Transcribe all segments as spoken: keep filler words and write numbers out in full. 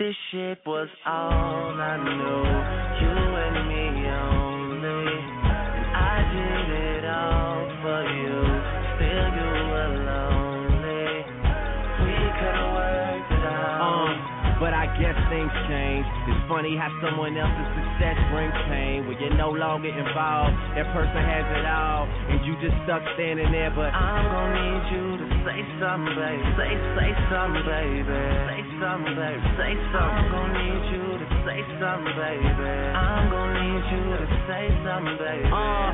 this shit was all I knew. You and me only, and I did it all for you. Still you were lonely. We could've worked it out. Um, but I guess things change. It's funny how someone else's success brings pain. When you're no longer involved, that person has it all, and you just stuck standing there. But I'm gonna need you to say something, baby. Say, say something, baby. Say something, baby. Say something. I'm gonna need you to say something, baby. I'm gonna need you to say something, baby. Uh,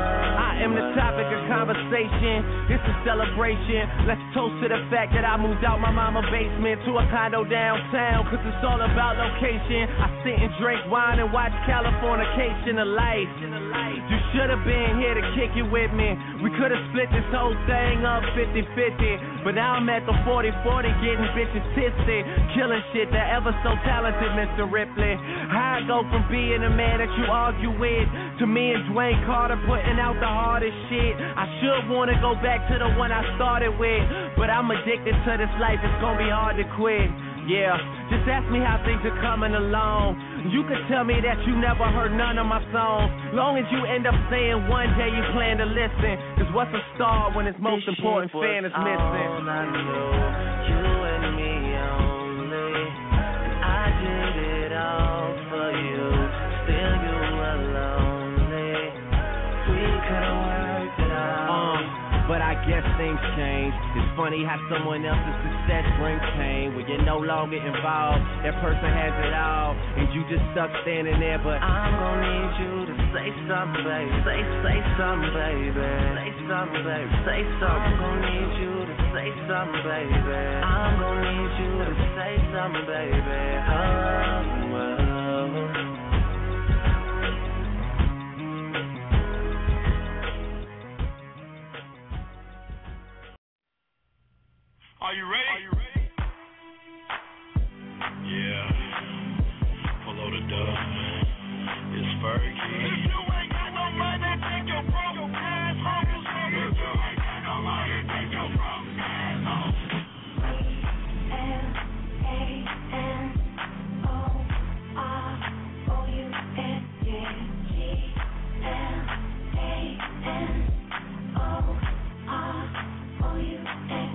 I am the topic of conversation. This is celebration. Let's toast to the fact that I moved out my mama's basement to a condo downtown, cause it's all about location. I sit and drink wine and watch Californication of life. You should have been here to kick it with me. We could have split this whole thing up fifty-fifty, but now I'm at the forty forty getting bitches tipsy, killing shit that ever so talented, Mister Ripley. How I go from being a man that you argue with to me and Dwayne Carter putting out the hardest shit. I should want to go back to the one I started with, but I'm addicted to this life, it's gonna be hard to quit. Yeah, just ask me how things are coming along. You could tell me that you never heard none of my songs, long as you end up saying one day you plan to listen. Cause what's a star when its most this important fan is missing? All I knew, you and me only, and I did it all for you. Still you were lonely. We could've worked it out. Um, but I guess things change. It's funny how someone else's success brings pain. When you're no longer involved, that person has it all, and you just stuck standing there. But I'm gonna need you to say something, baby. Say, say something, baby. Say something, baby. Say something. I'm gonna need you to say something, baby. I'm gonna need you to say something, baby. Oh, well. Are you ready? Are you ready? Yeah. Follow the dub. It's Fergie. If you ain't got no money, take your broke ass home. If you ain't got no money, take your broke ass home. L A N O R O U N, yeah. G L A N O R O U N.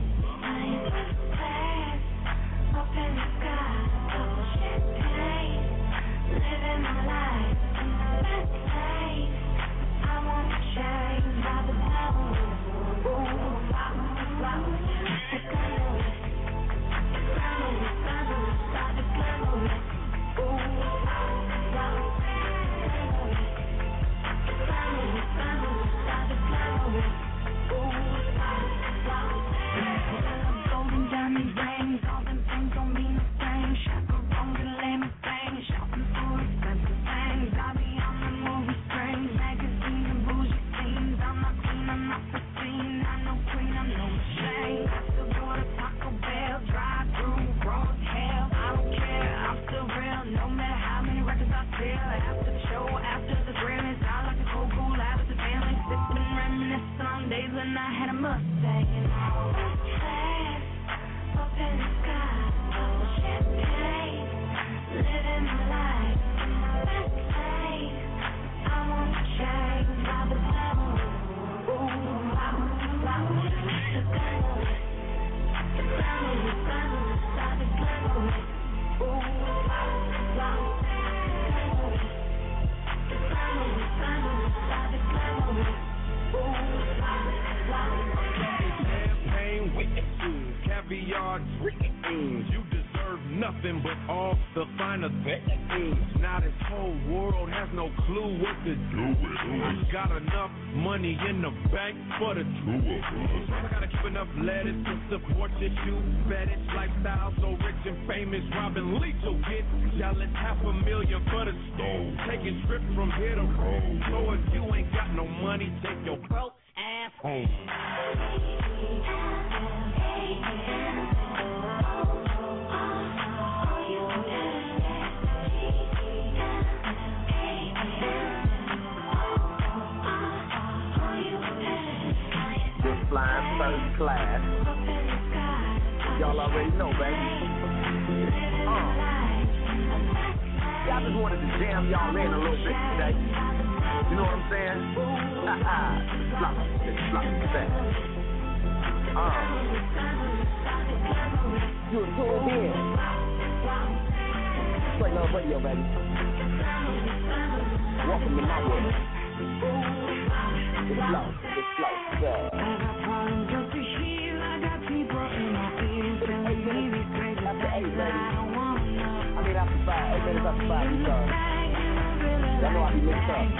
Up in the sky, double champagne, living my life in my best place. I wanna change all the flowers. Ooh, flowers, flowers. The glamorous, the glamorous, glamorous, all the glamorous. Ooh, flowers, flowers, glamorous. The glamorous, glamorous, all the glamorous. Ooh, flowers, flowers. Golden diamond rings, all them things don't mean a thing. Chaperones and limousine, shopping for expensive things. I'll be on the movie screens, magazines and bougie scenes. I'm not clean, I'm not pristine. I'm no queen, I'm no shame. I still go to Taco Bell, drive through broad hell. I don't care, I'm still real, no matter how many records I sell. After the show, after the Grammys, I like to go cool out with the family, sipping, reminiscing on days when I had a Mustang. And all that fast, up in the sky, double champagne, living my life in my best place. I wanna change all the flowers. Ooh, flowers, flowers. The glamorous, the glamorous, glamorous, all the glamorous. Ooh, flowers, flowers. The glamorous, the glamorous, all the glamorous. Ooh, flowers, flowers. Champagne with caviar dreams. You deserve nothing but all the finer things. Now this whole world has no clue what to do with it. I got enough money in the bank for the two of us. I gotta keep enough lettuce to support this shoe fetish lifestyle. So rich and famous, Robin Leach will get jealous. Half a million for the stove, taking trips from here to Rome. So if you ain't got no money, take your broke ass home. Just flying first class. Y'all already know, baby. Uh. I just wanted to jam y'all in a little bit today. You know what I'm saying? Flop, it's flop, that. Um, you were tuned in. Straight Love Radio, baby. Welcome to my world. It's flop, it's flop, yeah. After eight, baby. I mean, after five, eight minutes after five, you know. Y'all know I be mixed up.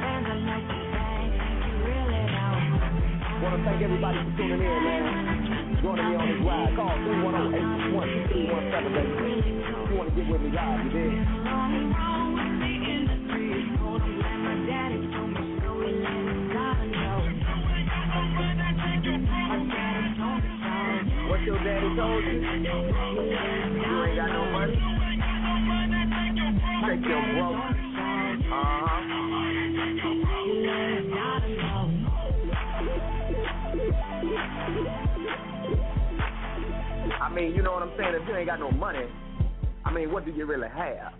Want to thank everybody for tuning in, man. Joining me on this ride. Call three one zero, eight six one, two three one seven, baby. If you want to get with me live, you did. What your daddy told you? You ain't got no money? Take your broke. Uh-huh. I mean, you know what I'm saying? If you ain't got no money, I mean, what do you really have?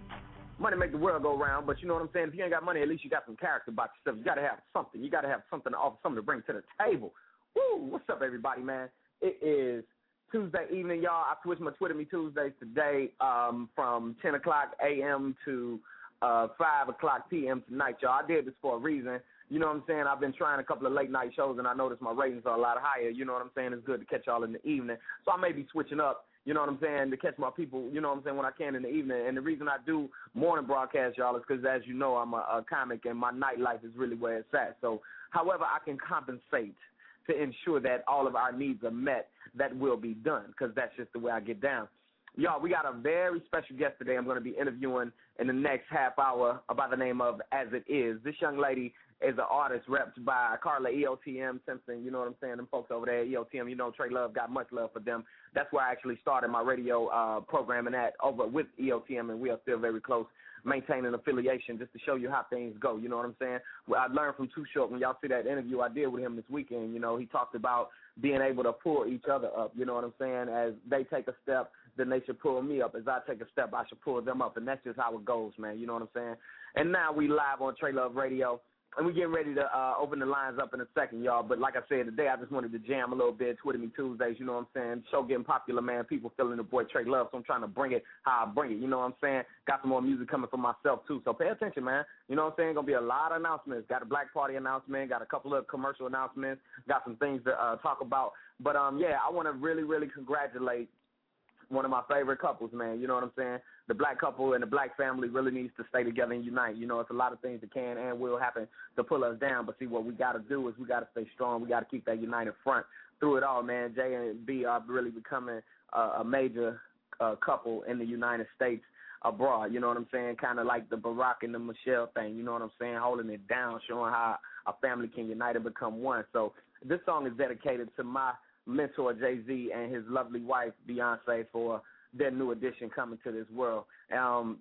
Money make the world go round, but you know what I'm saying? If you ain't got money, at least you got some character about yourself. You got to have something. You got to have something to offer, something to bring to the table. Woo! What's up, everybody, man? It is Tuesday evening, y'all. I switched my Twitter Me Tuesdays today um, from ten o'clock a.m. to uh, five o'clock p.m. tonight, y'all. I did this for a reason. You know what I'm saying? I've been trying a couple of late night shows, and I noticed my ratings are a lot higher. You know what I'm saying? It's good to catch y'all in the evening. So I may be switching up, you know what I'm saying, to catch my people, you know what I'm saying, when I can in the evening. And the reason I do morning broadcast, y'all, is because, as you know, I'm a, a comic, and my nightlife is really where it's at. So however I can compensate to ensure that all of our needs are met, that will be done, because that's just the way I get down. Y'all, we got a very special guest today I'm going to be interviewing in the next half hour by the name of As It Is. This young lady is an artist repped by Carla E O T M Simpson. You know what I'm saying? Them folks over there at E O T M, you know, Trey Love got much love for them. That's where I actually started my radio uh, programming at over with E O T M, and we are still very close, maintaining affiliation just to show you how things go. You know what I'm saying? Well, I learned from Too Short. When y'all see that interview I did with him this weekend, you know, he talked about being able to pull each other up. You know what I'm saying? As they take a step, then they should pull me up. As I take a step, I should pull them up. And that's just how it goes, man. You know what I'm saying? And now we live on Trey Love Radio. And we're getting ready to uh, open the lines up in a second, y'all. But like I said, today I just wanted to jam a little bit. Twitter Me Tuesdays, you know what I'm saying? Show getting popular, man. People feeling the boy Trey Love, so I'm trying to bring it how I bring it. You know what I'm saying? Got some more music coming from myself, too. So pay attention, man. You know what I'm saying? Going to be a lot of announcements. Got a Black Party announcement. Got a couple of commercial announcements. Got some things to uh, talk about. But, um, yeah, I want to really, really congratulate one of my favorite couples, man. You know what I'm saying? The black couple and the black family really needs to stay together and unite. You know, it's a lot of things that can and will happen to pull us down. But see, what we got to do is we got to stay strong. We got to keep that united front through it all, man. J and B are really becoming uh, a major uh, couple in the United States abroad. You know what I'm saying? Kind of like the Barack and the Michelle thing. You know what I'm saying? Holding it down, showing how a family can unite and become one. So this song is dedicated to my mentor Jay-Z and his lovely wife Beyonce for their new addition coming to this world. Um,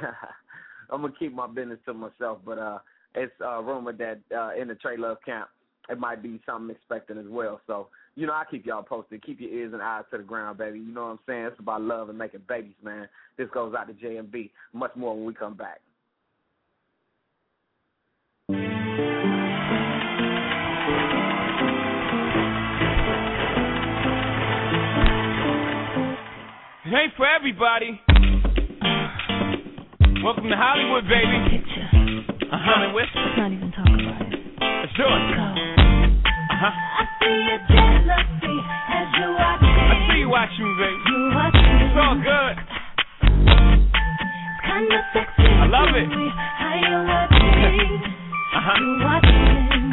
I'm gonna keep my business to myself, but uh, it's uh, rumored that uh, in the Trey Love camp it might be something expected as well. So you know, I keep y'all posted. Keep your ears and eyes to the ground, baby. You know what I'm saying? It's about love and making babies, man. This goes out to J and B. Much more when we come back. It ain't for everybody. Welcome to Hollywood, baby. Picture. Uh-huh. Hollywood. Let's not even talk about it. Let's do it. Go. Uh-huh. I see your jealousy as you watch me. I see you watching me, baby. You watch me. It's all good. It's kinda sexy. I love it. How you watch me. Uh-huh. You watch me.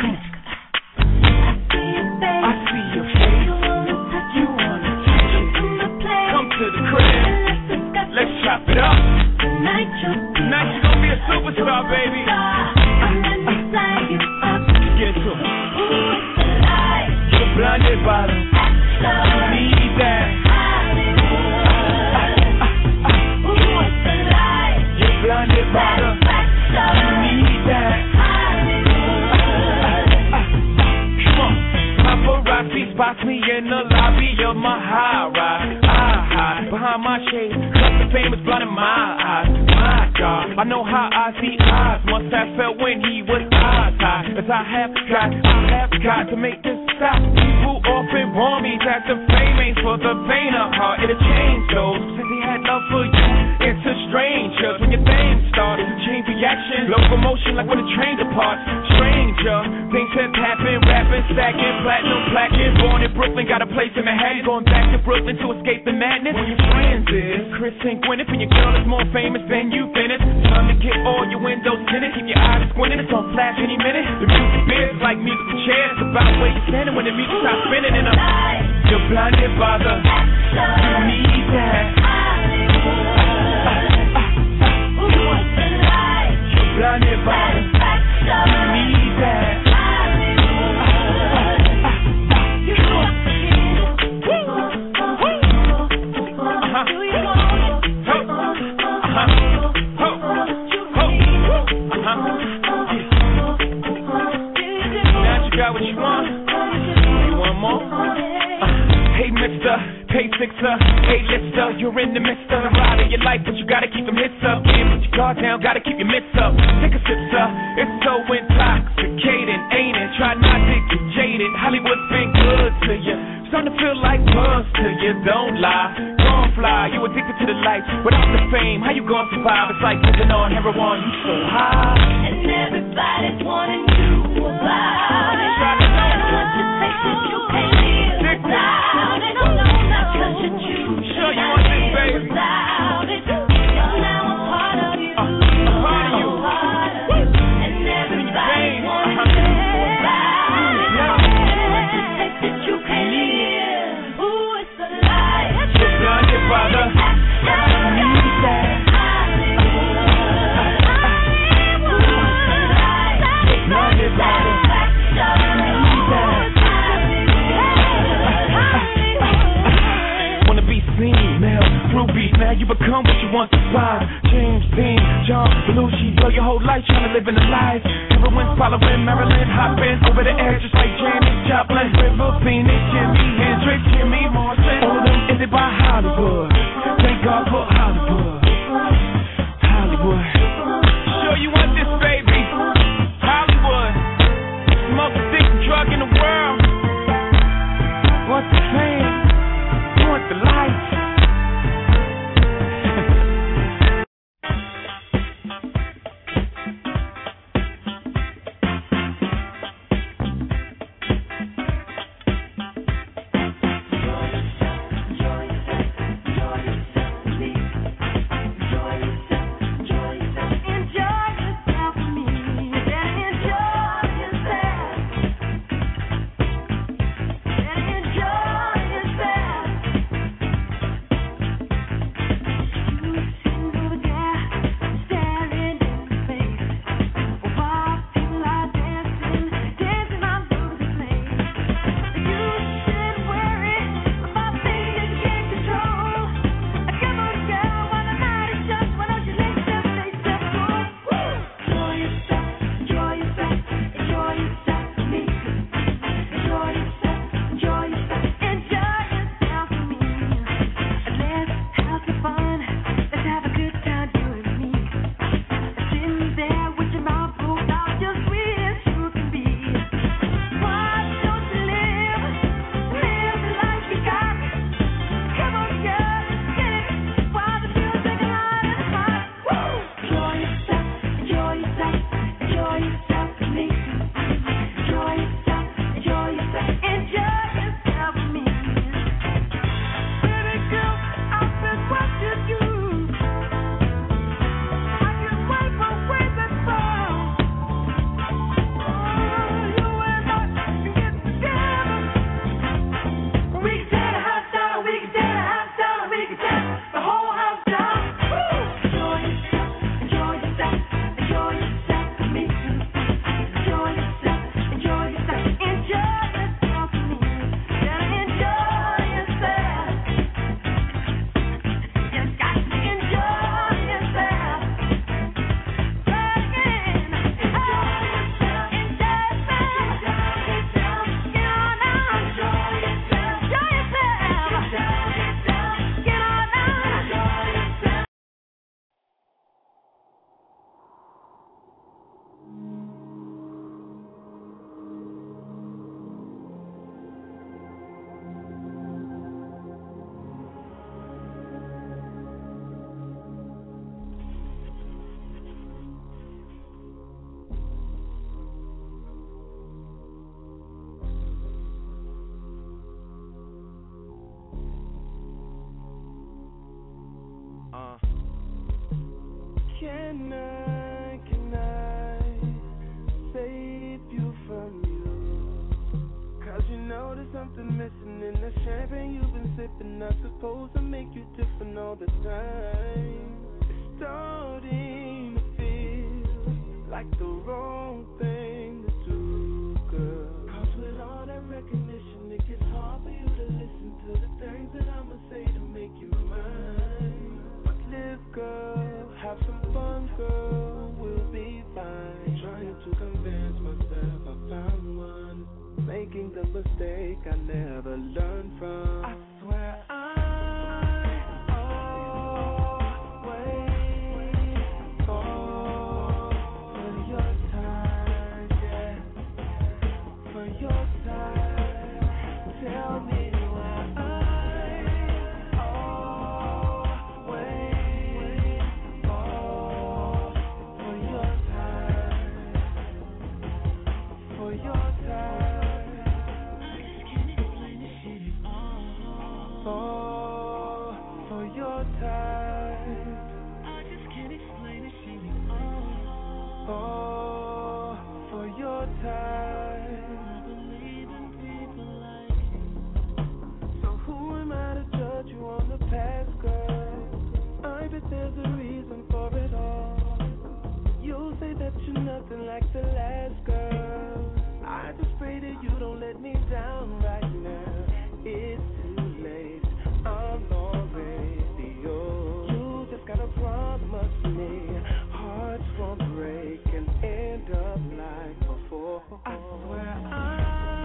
I see your face. I see your face. You wanna touch it. You wanna touch it. Come to play. Come to the crib. Let's chop it up. Tonight you'll be, Tonight you're gonna be a superstar, baby. I'm inside you up. Get to it. Ooh, it's the light. You're blinded by the you need that. Hollywood. Ooh, it's the light. You're blinded by the you need that. Come on. Paparazzi spots me in the lobby of my high rise. I hide behind my shade, cause the fame is blinding my eyes. My God. God. I know how I see eyes must have felt when he was eyes high. As I have got, I have got to make this stop. People often warn me that the fame ain't for the faint of heart. It'll change those since he had love for you. It's a stranger when your thing started to change reaction. Locomotion like when a train departs. Stranger, things have happened. Rapping, stacking, platinum, plaquing. Born in Brooklyn, got a place in Manhattan. Going back to Brooklyn to escape the madness. When your friends is Chris and Gwyneth, and your girl is more famous than you finished. Time to get all your windows tinted. Keep your eyes squinted, it's on flash any minute. The music biz like musical chairs. About where you're standing when the music stops spinning. And I'm, you're blinded by the, you need that. You're blinded by the, you need that. Got what you want? You want more? Uh, hey, mister, pay fixer, hey, lister, you're in the midst of the ride of your life, but you gotta keep them hits up. Can't put your guard down, gotta keep your mitts up. Take a sip, sir, it's so intoxicating, ain't it? Try not to get jaded. Hollywood's been good to you, starting to feel like buzz to you. Don't lie, gon' fly. You addicted to the lights, without the fame, how you gon' survive? It's like living on heroin, you so high, and everybody's wanting you about it. Now you become what you want to survive. James Dean, John Belushi, blow your whole life trying to live in a life. Everyone's following Marilyn, hopping over the edge just like Janis Joplin. River Phoenix, Jimi Hendrix, Jimmy Morrison. All of them ended by Hollywood. Thank God for Hollywood. Hollywood. Sure you want this, baby? Hollywood. Most addictive drug in the world. Want the fame? You want the lights? can I, can I save you from you? Cause you know there's something missing in the champagne you've been sipping. Not supposed to make you different all the time. It's starting to feel like the wrong thing to do, girl. Cause with all that recognition, it gets hard for you to listen to the things that I'ma say to make you mine. But live, girl, have some fun, girl, we'll be fine. Trying to convince myself I found one, making the mistake I never learned from. I swear I nothing like the last girl. I just pray that you don't let me down right now. It's too late, I'm already yours. You just gotta promise me hearts won't break and end up like before. I swear I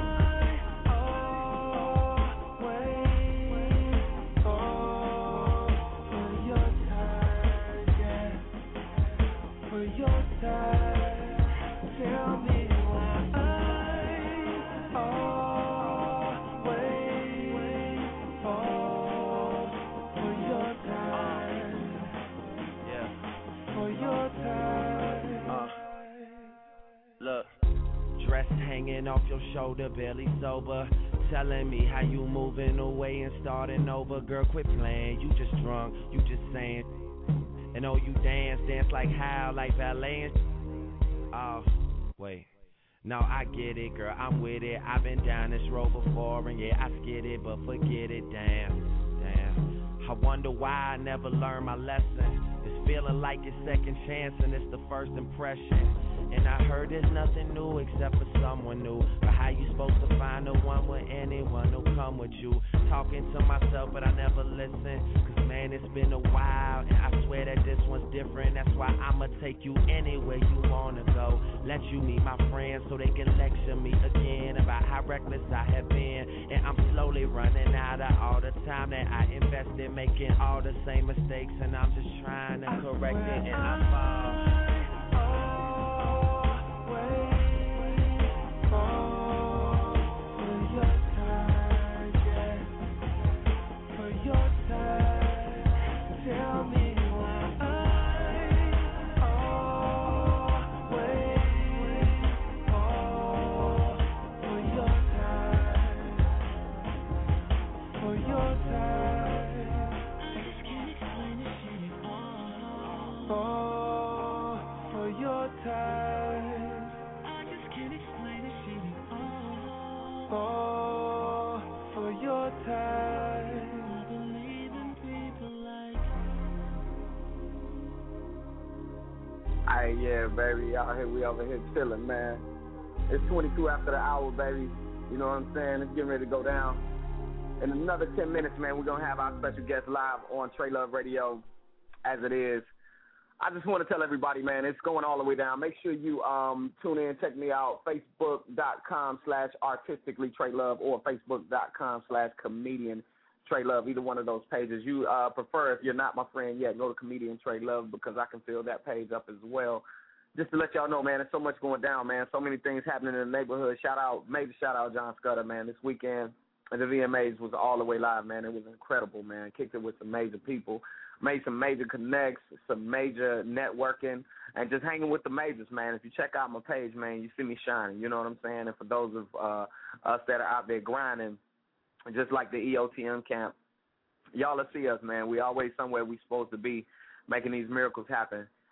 off your shoulder, barely sober, telling me how you moving away and starting over. Girl, quit playing, you just drunk, you just saying. And oh, you dance, dance like how, like ballet and oh, wait. No, I get it, girl, I'm with it. I've been down this road before, and yeah, I skid it, but forget it, damn, damn. I wonder why I never learned my lesson. It's feeling like it's second chance, and it's the first impression. And I heard there's nothing new except for someone new. But how you supposed to find the one with anyone who'll come with you? Talking to myself, but I never listen. Cause man, it's been a while, and I swear that this one's different. That's why I'ma take you anywhere you wanna go. Let you meet my friends so they can lecture me again about how reckless I have been. And I'm slowly running out of all the time that I invested, making all the same mistakes. And I'm just trying to correct it, and I fall. Hey, yeah, baby, out here, we over here chilling, man. It's twenty-two after the hour, baby. You know what I'm saying? It's getting ready to go down. In another ten minutes, man, we're going to have our special guest live on Trey Love Radio, as it is. I just want to tell everybody, man, it's going all the way down. Make sure you um, tune in, check me out, facebook.com slash artistically Trey Love or facebook.com slash comedian Trey Love, either one of those pages. You uh, prefer, if you're not my friend yet, go to comedian Trey Love because I can fill that page up as well. Just to let y'all know, man, there's so much going down, man. So many things happening in the neighborhood. Shout out, major shout out John Scudder, man. This weekend, the V M As was all the way live, man. It was incredible, man. Kicked it with some major people. Made some major connects, some major networking, and just hanging with the majors, man. If you check out my page, man, you see me shining. You know what I'm saying? And for those of uh, us that are out there grinding, just like the E O T M camp, y'all will see us, man. We always somewhere we supposed to be, making these miracles happen.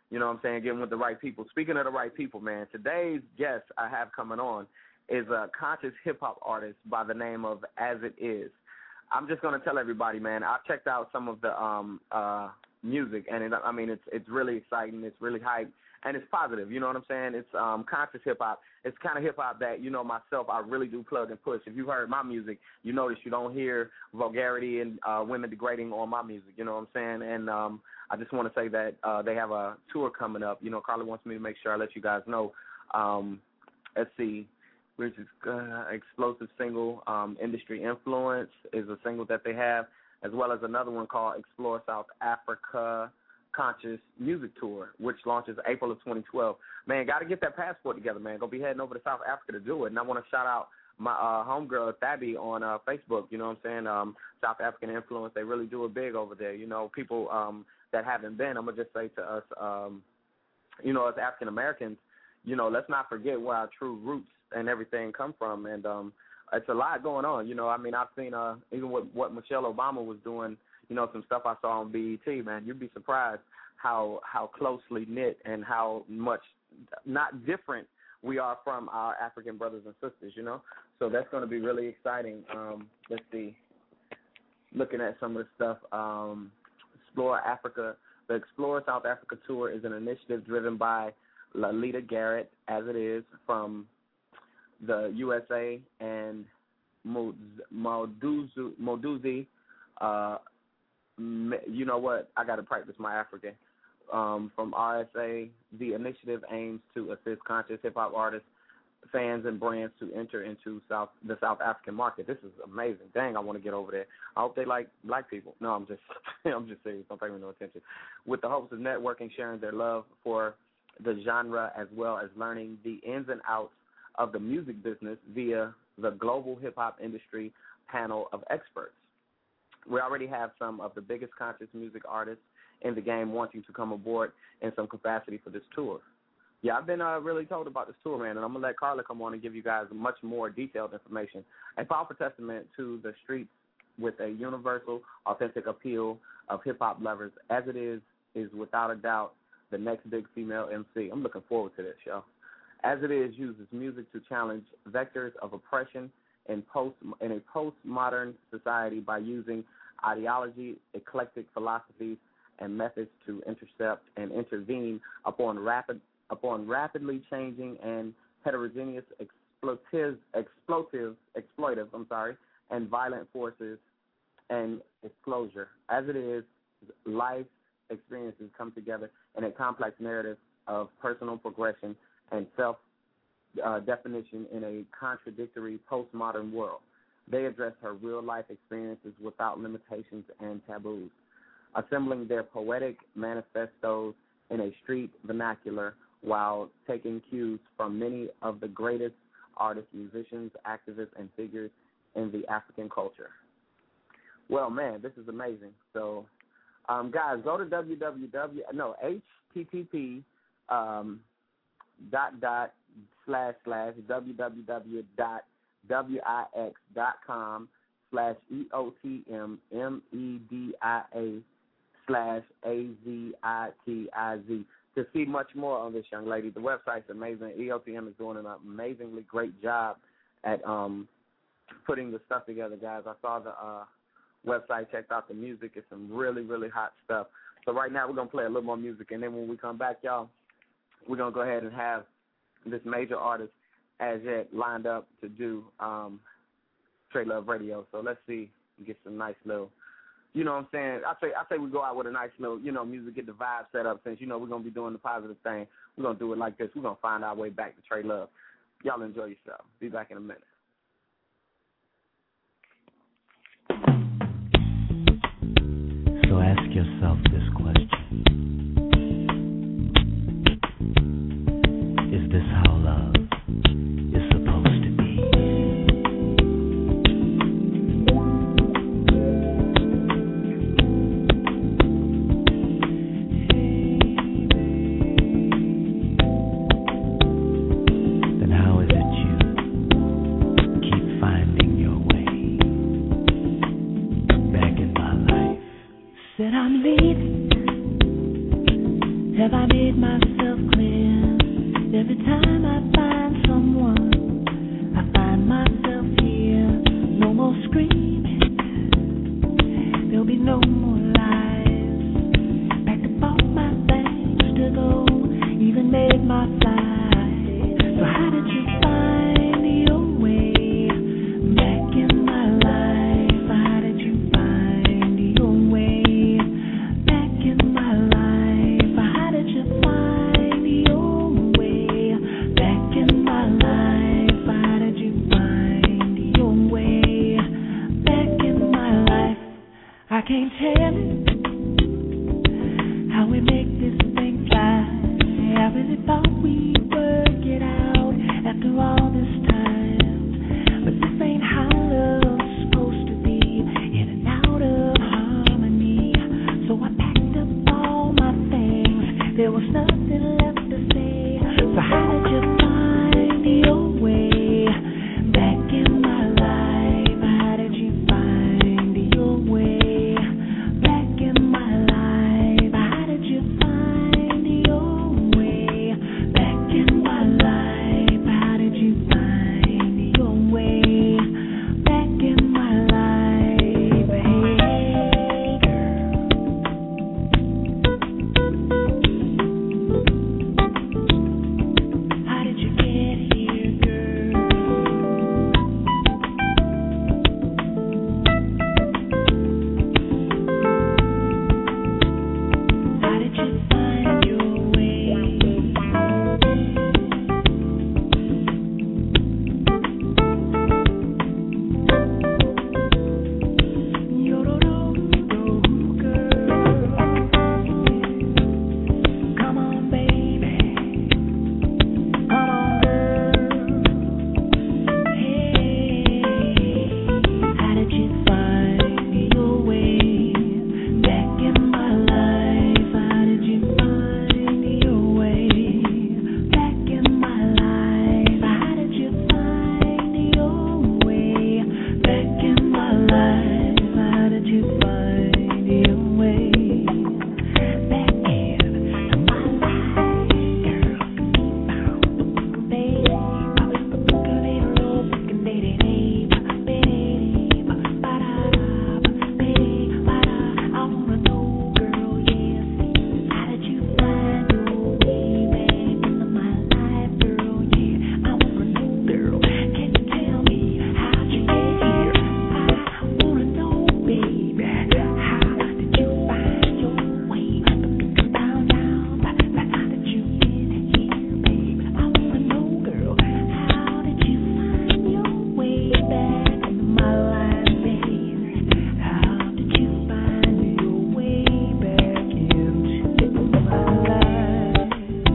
You know what I'm saying? Getting with the right people. Speaking of the right people, man, today's guest I have coming on is a conscious hip-hop artist by the name of As It Is. I'm just going to tell everybody, man, I've checked out some of the um, uh, music, and it, I mean, it's it's really exciting. It's really hype, and it's positive. You know what I'm saying? It's um, conscious hip-hop. It's kind of hip-hop that, you know, myself, I really do plug and push. If you heard my music, you notice you don't hear vulgarity and uh, women degrading on my music. You know what I'm saying? And um, I just want to say that uh, they have a tour coming up. You know, Carly wants me to make sure I let you guys know. Um, let's see. Which is uh, explosive single, um, Industry Influence is a single that they have, as well as another one called Explore South Africa Conscious Music Tour, which launches April of twenty twelve. Man, got to get that passport together, man. Gonna be heading over to South Africa to do it. And I want to shout out my uh, homegirl, Thabby, on uh, Facebook. You know what I'm saying? Um, South African Influence, they really do it big over there. You know, people um, that haven't been, I'm going to just say to us, um, you know, as African Americans, you know, let's not forget where our true roots and everything come from, and um, it's a lot going on. You know, I mean, I've seen uh, even what, what Michelle Obama was doing, you know, some stuff I saw on B E T, man, you'd be surprised how how closely knit and how much not different we are from our African brothers and sisters, you know. So that's going to be really exciting. Um, let's see, looking at some of the stuff, um, Explore Africa. The Explore South Africa Tour is an initiative driven by Lalita Garrett, As It Is, from the U S A, and Moduzi, Moduzi uh, you know what, I got to practice my African, um, from R S A. The initiative aims to assist conscious hip-hop artists, fans, and brands to enter into South the South African market. This is amazing. Dang, I want to get over there. I hope they like black people. No, I'm just I'm just serious. Don't pay me no attention. With the hopes of networking, sharing their love for the genre, as well as learning the ins and outs of the music business via the Global Hip Hop Industry panel of experts. We already have some of the biggest conscious music artists in the game wanting to come aboard in some capacity for this tour. Yeah, I've been uh, really told about this tour, man, and I'm going to let Carla come on and give you guys much more detailed information. A powerful testament to the streets with a universal, authentic appeal of hip-hop lovers. As It Is is without a doubt the next big female M C. I'm looking forward to this, y'all. As It Is uses music to challenge vectors of oppression in post in a postmodern society by using ideology, eclectic philosophies, and methods to intercept and intervene upon rapid upon rapidly changing and heterogeneous explosive explosive exploitive I'm sorry and violent forces and exposure. As It Is, life experiences come together in a complex narrative of personal progression and self-definition uh, in a contradictory postmodern world. They address her real-life experiences without limitations and taboos, assembling their poetic manifestos in a street vernacular while taking cues from many of the greatest artists, musicians, activists, and figures in the African culture. Well, man, this is amazing. So, um, guys, go to www, no, H T T P um, dot dot slash slash www dot wix dot com slash E O T M M E D I A slash A Z I T I Z to see much more on this young lady. The website's amazing. E O T M is doing an amazingly great job at um, putting the stuff together, guys. I saw the uh, website, checked out the music. It's some really, really hot stuff. So right now we're going to play a little more music, and then when we come back, y'all, we're going to go ahead and have this major artist as yet lined up to do um, Trey Love Radio. So let's see, get some nice little, you know what I'm saying? I say I say we go out with a nice little, you know, music, get the vibe set up. Since, you know, we're going to be doing the positive thing, we're going to do it like this. We're going to find our way back to Trey Love. Y'all enjoy yourself. Be back in a minute. So ask yourself this question. Is this how love is supposed to be? Then how is it you keep finding your way back in my life? Said I'm leaving. can't tell it how we make this thing fly. I really thought we'd work it out after all this time, but this ain't how love's supposed to be, in and out of harmony. So I packed up all my things, there was nothing left to say. So how did you find your way back in my life? How did you find your way back in my life? How did you find your way back in my life? How did you find your way back in my life? Hey, girl, how did you get here, girl? How did you find your way? Yo-do-do-do, girl. Come on, baby. Come on, girl. Hey, how did you find your way back in my life? How did you find your way back in my life? How did you find your way back in my life? How did you find your way back in my life, girl? Baby, I wanna know, girl, yes. How did you find your way back into my life, girl? Yeah, I wanna know, girl. Can you tell me how'd you get here? I wanna know, baby. How did you find your way down, down? How did you get here, baby? I wanna know, girl. How did you find your way back into my life, baby? How did you find your way back into my life?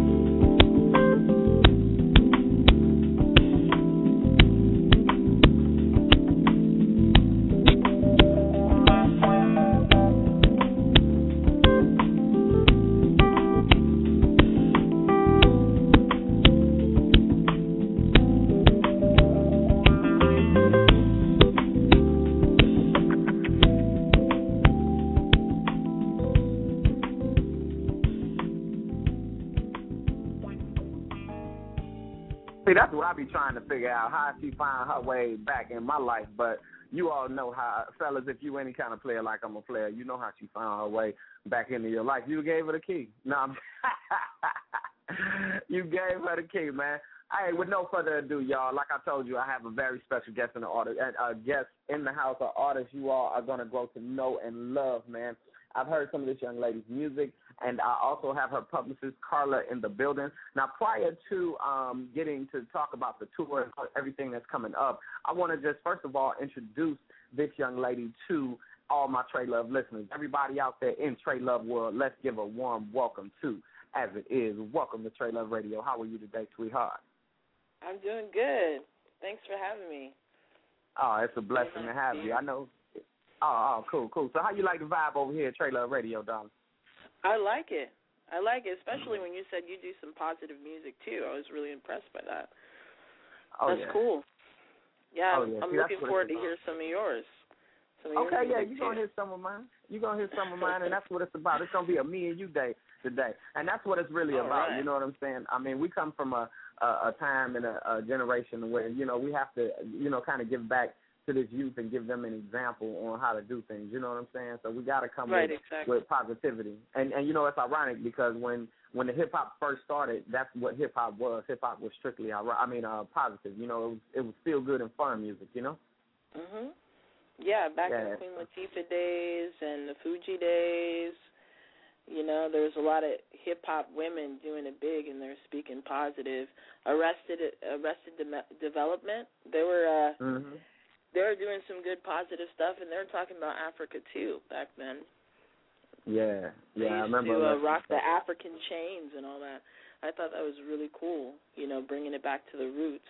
See, that's what I be trying to figure out, how she find her way back in my life. But you all know how, fellas, if you any kind of player like I'm a player, you know how she found her way back into your life. You gave her the key. No, I'm you gave her the key, man. Hey, with no further ado, y'all, like I told you, I have a very special guest in the audience, a guest in the house, an artist you all are going to grow to know and love, man. I've heard some of this young lady's music, and I also have her publicist, Carla, in the building. Now, prior to um, getting to talk about the tour and everything that's coming up, I want to just, first of all, introduce this young lady to all my Trey Love listeners. Everybody out there in Trey Love world, let's give a warm welcome to, as it is, welcome to Trey Love Radio. How are you today, sweetheart? I'm doing good. Thanks for having me. Oh, it's a blessing to have you. I know. Oh, oh, cool, cool. So how you like the vibe over here at Trey Love Radio, darling? I like it. I like it, especially when you said you do some positive music, too. I was really impressed by that. Oh, That's yeah. cool. Yeah, Oh, yeah. I'm See, that's looking what forward it's to hear some of yours. Some of your Okay, yeah, music, you're going to too. hear some of mine. You're going to hear some of mine, and that's what it's about. It's going to be a me and you day today. And that's what it's really All about, right. you know what I'm saying? I mean, we come from a, a, a time and a, a generation where, you know, we have to, you know, kind of give back to this youth and give them an example on how to do things, you know what I'm saying? So we got to come Right, with, exactly. with positivity. And, and, you know, it's ironic because when, when the hip-hop first started, that's what hip-hop was. Hip-hop was strictly, I mean, uh, positive. You know, it was, it was feel good and fun music, you know? Mhm. Yeah, back Yeah. in the Queen Latifah days and the Fuji days, you know, there was a lot of hip hop women doing it big, and they're speaking positive. Arrested, Arrested De- Development. They were uh, Mm-hmm. they're doing some good positive stuff, and they're talking about Africa too back then. Yeah, They yeah, I used remember. to uh, that. rock the African chains and all that. I thought that was really cool, you know, bringing it back to the roots.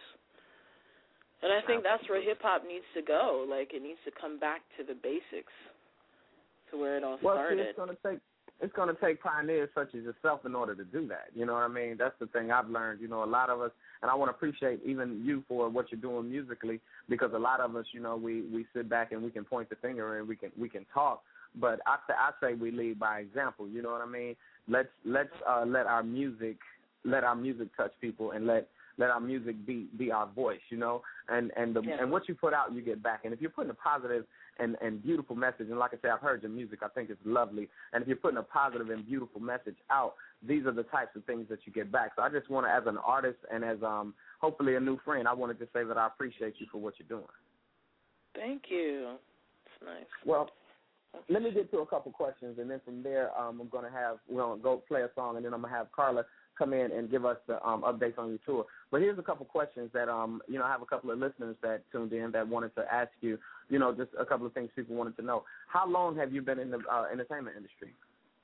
And I think that's where hip-hop needs to go. Like, it needs to come back to the basics, to where it all Well, started. see, it's gonna take it's gonna take pioneers such as yourself in order to do that. You know what I mean? That's the thing I've learned. You know, a lot of us, and I want to appreciate even you for what you're doing musically, because a lot of us, you know, we we sit back and we can point the finger and we can we can talk. But I say I say we lead by example. You know what I mean? Let's let's uh, let our music let our music touch people, and let let our music be be our voice. You know, and and the, Yeah. and what you put out, you get back. And if you're putting a positive and and beautiful message, and like I say, I've heard your music. I think it's lovely. And if you're putting a positive and beautiful message out, these are the types of things that you get back. So I just want to, as an artist and as um hopefully a new friend, I wanted to say that I appreciate you for what you're doing. Thank you. It's nice. Well, let me get to a couple questions, and then from there, um, I'm going to have, we're going to go play a song, and then I'm going to have Carla come in and give us the um, updates on your tour. But here's a couple questions that, um, you know, I have a couple of listeners that tuned in that wanted to ask you, you know, just a couple of things people wanted to know. How long have you been in the uh, entertainment industry?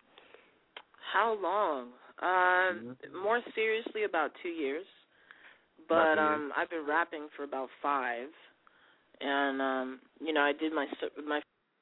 How long? Um, Mm-hmm. More seriously, about two years. But About two years. um, I've been rapping for about five. And, um, you know, I did my my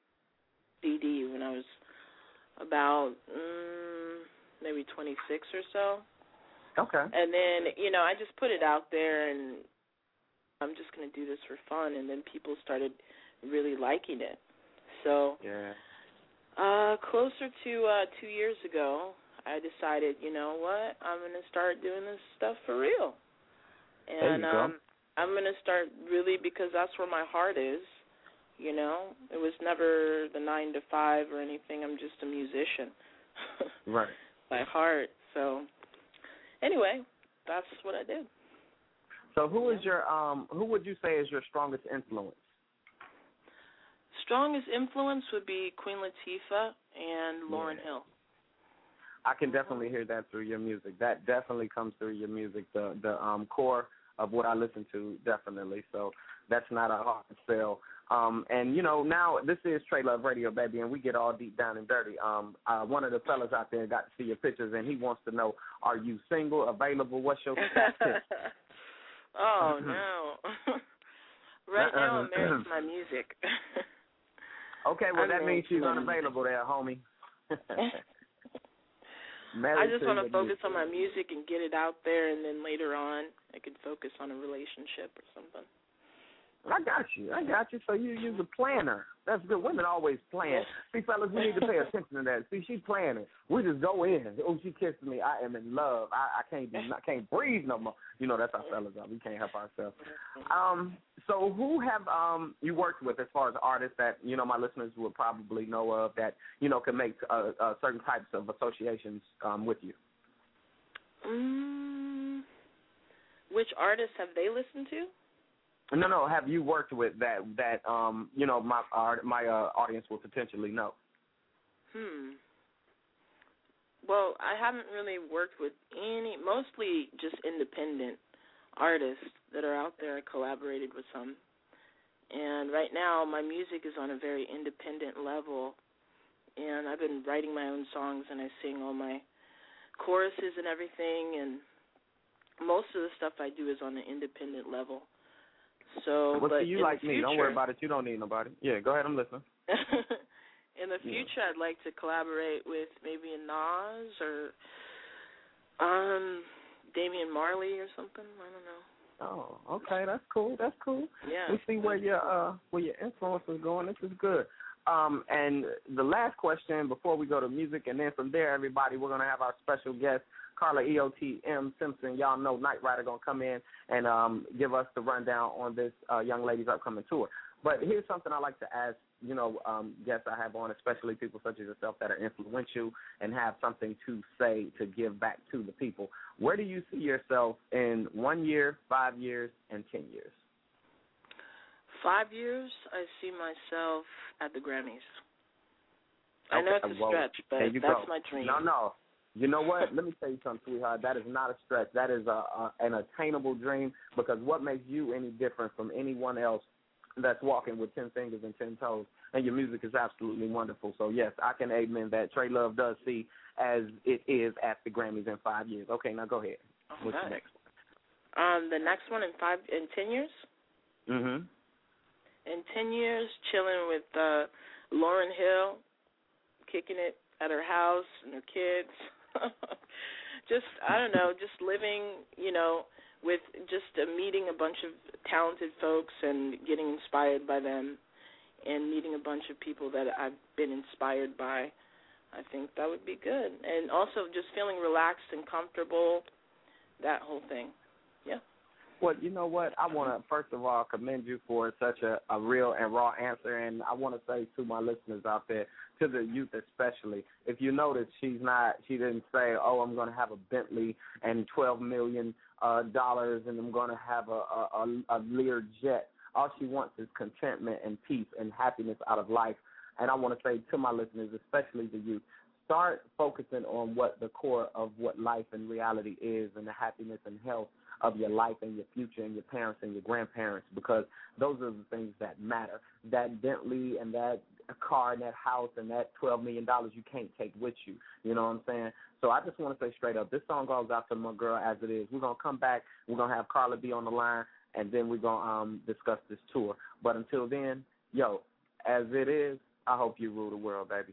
C D when I was about mm, maybe twenty-six or so. Okay. And then, you know, I just put it out there, and I'm just going to do this for fun. And then people started really liking it. So Yeah. uh, closer to uh, two years ago, I decided, you know what, I'm going to start doing this stuff for real. And There you go. um, I'm going to start really, because that's where my heart is. You know, it was never the nine to five or anything. I'm just a musician. Right. By heart. So anyway, that's what I did. So who is your, um, who would you say is your strongest influence? Strongest influence would be Queen Latifah and Lauryn Yeah. Hill. I can definitely hear that through your music. That definitely comes through your music, the the um, core of what I listen to, definitely. So that's not a hard sell. Um, and, you know, now this is Trey Love Radio, baby, and we get all deep down and dirty. Um, uh, one of the fellas out there got to see your pictures, and he wants to know, are you single, available? What's your status? Oh, no. Right now I'm married to my music. Okay, well, I'm that means married she's to my unavailable there, homie. I Married just to want your to focus music. on my music and get it out there, and then later on I could focus on a relationship or something. I got you. I got you. So you you're a planner. That's good. Women always plan. See, fellas, we need to pay attention to that. See, she planning. We just go in. Oh, she kissed me. I am in love. I, I can't do. I can't breathe no more. You know, that's how fellas are. We can't help ourselves. Um. So who have um you worked with as far as artists that you know my listeners would probably know of that you know can make uh, uh, certain types of associations um with you? Mm, which artists have they listened to? No, no. Have you worked with that? That um, you know, my uh, my uh, audience will potentially know. Hmm. Well, I haven't really worked with any, mostly just independent artists that are out there. I collaborated with some, and right now my music is on a very independent level, and I've been writing my own songs, and I sing all my choruses and everything, and most of the stuff I do is on an independent level. So, well, but see, you in like the me. future, Don't worry about it. You don't need nobody. Yeah, go ahead. I'm listening. in the future, I'd like to collaborate with maybe a Nas or um, Damian Marley or something. I don't know. Oh, okay. That's cool. That's cool. Yeah. We see where your uh where your influence is going. This is good. Um, and the last question before we go to music, and then from there, everybody, we're gonna have our special guest, Carla E O T M Simpson. Y'all know Night Rider gonna come in and um give us the rundown on this uh, young lady's upcoming tour. But here's something I like to ask, you know, um, guests I have on, especially people such as yourself that are influential and have something to say to give back to the people. Where do you see yourself in one year, five years, and ten years? Five years, I see myself at the Grammys. I Okay, know it's a well, stretch, but there you that's go. my dream. No, no. You know what? Let me tell you something, sweetheart. That is not a stretch. That is a, a, an attainable dream, because what makes you any different from anyone else that's walking with ten fingers and ten toes, and your music is absolutely wonderful. So, yes, I can amen that Trey Love does see as it is at the Grammys in five years. Okay, now go ahead. What's Okay. the next Um, the next one in five in ten years. one? Mm-hmm. In ten years, chilling with uh, Lauryn Hill, kicking it at her house and her kids. Just I don't know, just living, you know, with just uh, meeting a bunch of talented folks and getting inspired by them, and meeting a bunch of people that I've been inspired by. I think that would be good. And also just feeling relaxed and comfortable, that whole thing. Yeah. Well, you know what? I want to, first of all, commend you for such a, a real and raw answer. And I want to say to my listeners out there, to the youth especially, if you notice, she's not, she didn't say, oh, I'm going to have a Bentley and twelve million dollars uh, and I'm going to have a, a, a, a Lear jet. All she wants is contentment and peace and happiness out of life. And I want to say to my listeners, especially the youth, start focusing on what the core of what life and reality is, and the happiness and health of your life and your future and your parents and your grandparents, because those are the things that matter. That Bentley and that car and that house and that twelve million dollars you can't take with you. You know what I'm saying? So I just want to say straight up, this song goes out to my girl As It Is. We're going to come back. We're going to have Carla B on the line, and then we're going to um, discuss this tour. But until then, yo, As It Is, I hope you rule the world, baby.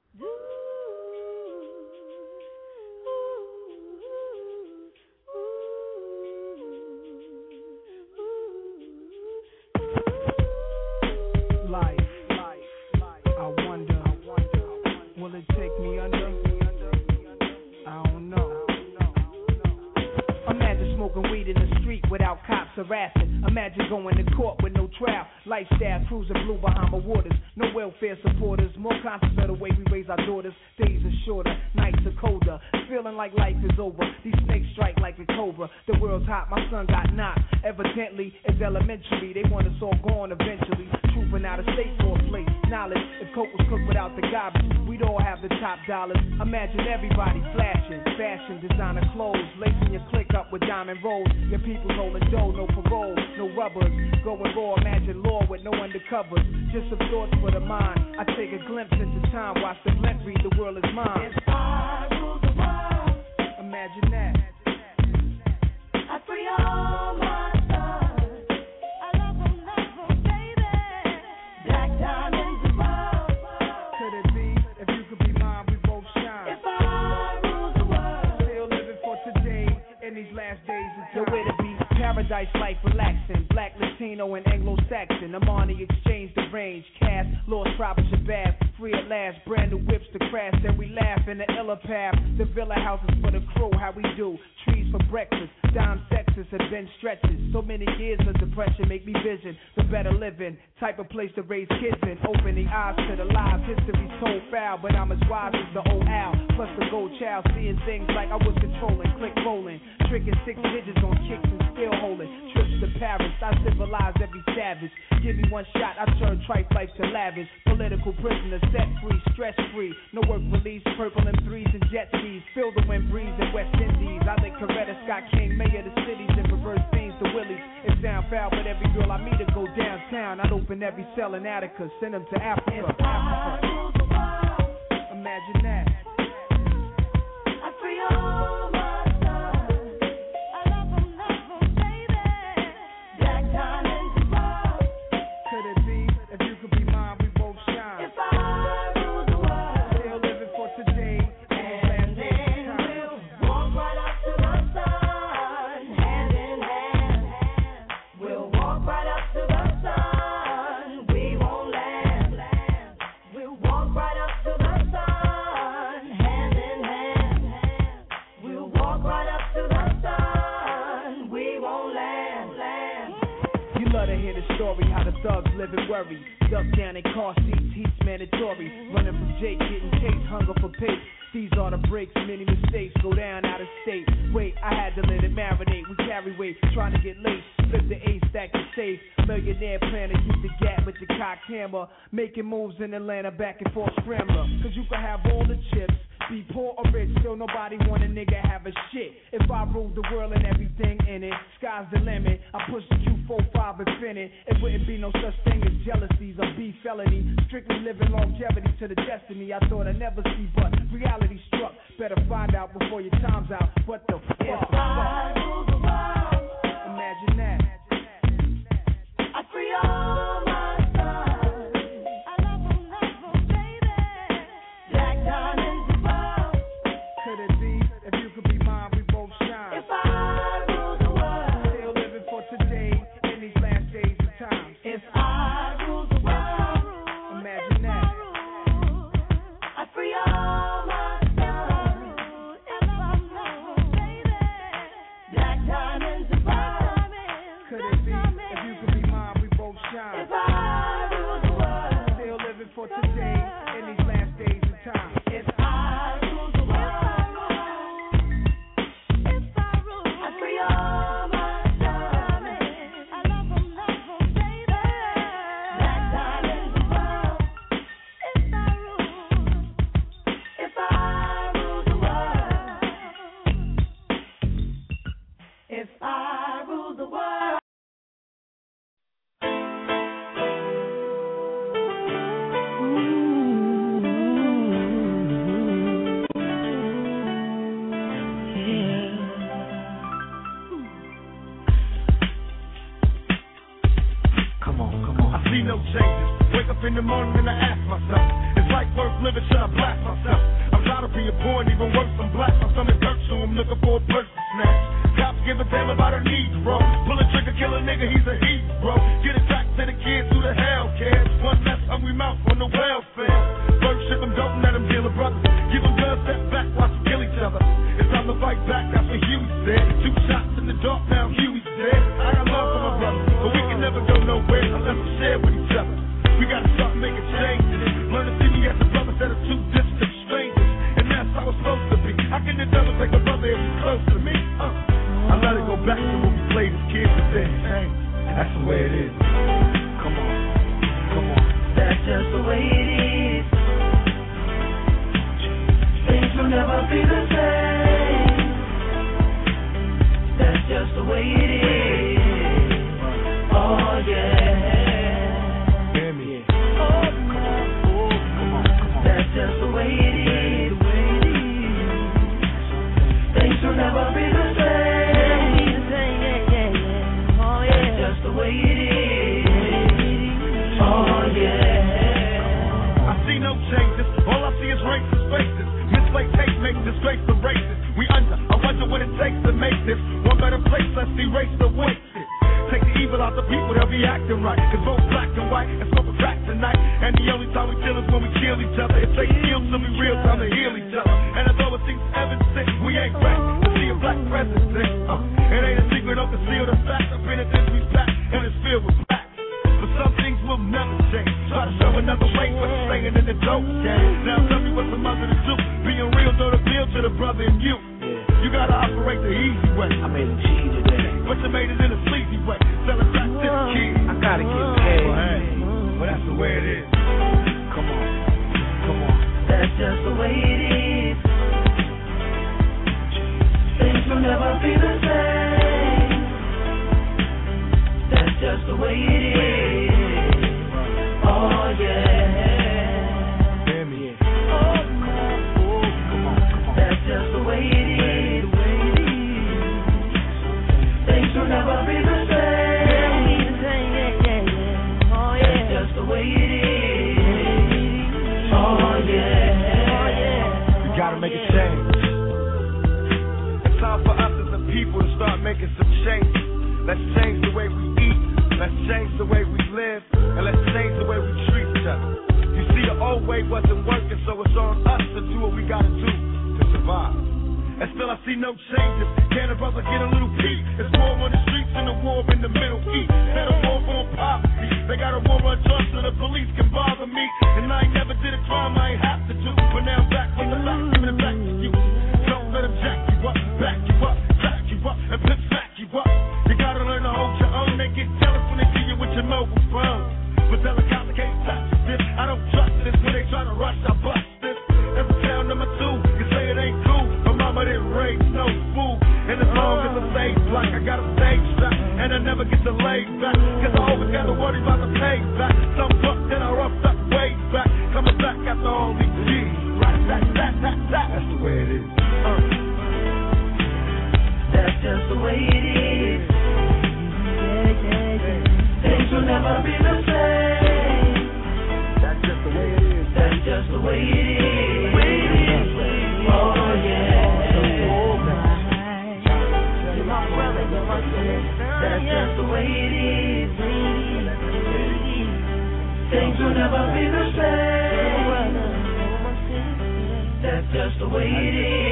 Life, life, life. I wonder, will it take me under? I don't know. Imagine smoking weed in the street without cops harassing. Imagine going to court with no trial. Lifestyle cruising blue Bahama waters. No welfare supporters. More conscious of the way we raise our daughters. Days are shorter, nights are colder. Feeling like life is over. These snakes strike like a cobra. The world's hot, my son got knocked. Evidently, it's elementary. They want us all gone eventually. Trooping out of state for a place. Knowledge, if coke was cooked without the garbage, we'd all have the top dollars. Imagine everybody flashing. Fashion, designer clothes. Lacing your click up with diamond rolls. Your people holding dough, no parole, no rubbers. Going raw, imagine law with no undercovers. Just some thoughts for the mind. I take a glimpse into time. Watch the blimp read, the world is mine. If I rule the world, Imagine that. I free all my sons. I love them, love them, baby. Black diamonds above. Could it be? If you could be mine, we both shine. If I rule the world, Still living for today in these last days of time. Yo, it'd be paradise life relaxing. Black, Latino, and Anglo-Saxon. I'm on the exchange, the range. Cast, lost, Robert Shabazz. Free at last, brand new whips to crash. Then we laugh in the illa path. The villa houses for the crew, how we do. Trees for breakfast. Dime sexes have been stretches. So many years of depression make me vision the better living. Type of place to raise kids in. Open the eyes to the lies. History's so foul, but I'm as wise as the old owl. Plus the gold child, seeing things like I was controlling. Click rolling. Tricking six digits on kicks and still holding. Trips to Paris, I civilize every savage. Give me one shot, I turn trife life to lavish. Political prisoner, set free, stress free. No work release, purple M threes and jet skis. Feel the wind breeze in West Indies. I think Coretta Scott King, mayor of the cities, and reverse things to Willies. It sound foul, but every girl I meet to go downtown. I'd open every cell in Attica, send them to Africa. I rule the world. Imagine that. I free all my sons. I love them, love them, baby. Black diamonds above. Could it be? If you could be mine, we both shine. If I rule the world, Still living for today in these last and days of then time. we'll walk right up to the sun, hand in hand. We'll walk right up to the sun. We won't land. We'll walk right up to the sun, hand in hand. We'll walk right up to the sun. We won't land. You love to hear the story, how the thugs live in worry. Duck down in car seats, heat's mandatory. Running from Jake, getting chased, hunger for pace. These are the breaks, many mistakes, go down out of state. Wait, I had to let it marinate. We carry weight, trying to get laced. Flip the A stack to safe. Millionaire plan to keep the gap with your cock hammer. Making moves in Atlanta, back and forth scrambler. Cause you can have all the chips. Be poor or rich, still nobody want a nigga have a shit. If I ruled the world and everything in it, sky's the limit. I push the Q forty-five Infinite. It wouldn't be no such thing as jealousies or beef felony. Strictly living longevity to the destiny I thought I'd never see, but reality struck. Better find out before your time's out. What the fuck? If I rule the world, imagine that. I free all my sons. I love them, love them, baby. Black diamonds above. Could it be? If you could be mine, we both shine. If I rule the world, Still living for today in these last days and times. if I rule the world, Imagine that. I free all my sons. I love them, love them, baby. Black diamonds above. Could it be? If you could be mine, we both shine. If I rule the world, Still living for today in these last days and times. if I rule the world, If I rule, I free all my sons. I love them, love them, baby. Black diamonds above. If I rule, If I rule the world, if I rule the world. Come on, come on. I see no changes. Wake up in the morning and I ask myself, is life worth living? Should I blast myself? I'm tired of being poor and even worse, I'm black. My stomach hurts, so I'm looking for a person to snatch. Cops give a damn about a Negro. Pull a trigger, kill a nigga, he's a hero. Get it back to the kids who the hell cares. One less hungry mouth on the welfare. First ship them, don't let them deal with brothers. Give them guns, step back, watch them kill each other. It's time to fight back, that's what Huey said. Two shots in the dark, now Huey's dead. I got love for my brother, but we can never go nowhere unless we share with each other. We gotta start making changes. Learn to see me as a brother instead of two distant strangers. And that's how it's supposed to be. How can the devil take a brother if he's close to me? Uh, I let it go back to when we played as kids and then change. That's the way it is. Come on, come on. That's just the way it is. Things will never be the same. That's just the way it is. Oh yeah. Hear me. Oh, come on. Oh, come on, come on. That's just the way it is. Things will never be the same. That's just the way it is. Oh yeah. I see no changes. All I see is racist faces. Misplaced hate makes disgrace the races. We under. I wonder what it takes to make this one better place. Let's erase the wasted. Take the evil out the people, they'll be acting right. Cause both black and white and smoke a crack tonight. And the only time we kill is when we kill each other. It takes skills to be real time to heal each other. And although it seems ever sick, we ain't right to see a black president. Uh, it ain't a secret, don't conceal the fact. I've been in this back and it's filled with black. But some things will never change. Try to show another way, but it's staying in the dope game. Now tell me what's the mother to do. Being real, throw the bill to the brother and you. You gotta operate the easy way. I made a G today. But you made it in a sleazy way. Sell it back to the kids. I gotta get paid. Well, hey, well, that's the way it is. Come on, come on. That's just the way it is. Things will never be the same. That's just the way it is. Oh yeah. Hear me. Oh come on, oh come on, come on. That's just the way it is. Things will never be the same. That's just the way it is. Oh yeah. We gotta make a change. It's time for us as a people to start making some changes. Let's change the way we eat. Let's change the way we live. And let's change the way we treat each other. You see, the old way wasn't working, so it's on us to do what we gotta do to survive. And still I see no changes. Can a brother get a little peace? It's war on the streets and a war in the Middle East. Instead of war on poverty, they got a war on drugs so the police can bother me. And I ain't never did a crime I ain't have to do. But now I'm back with the facts, giving it back to you. Don't let them jack you up, back you up, back you up, and pimp smack you up. You gotta learn to hold your own. They get jealous when they see you with your mobile phone. But tell the cops I can't touch this. I don't trust this when they try to rush, I bust this. That's sound number two. You gotta worry about the payback. Some buck that I roughed up way back. Coming back after all these years. Right, that, that, that, that. That's the way it is. Uh. That's just the way it is. Yeah, yeah, yeah. Things will never be the same. That's just the way it is. That's just the way it is. Way it is. Oh yeah. That's just the way it is. Things will never be the same. That's just the way it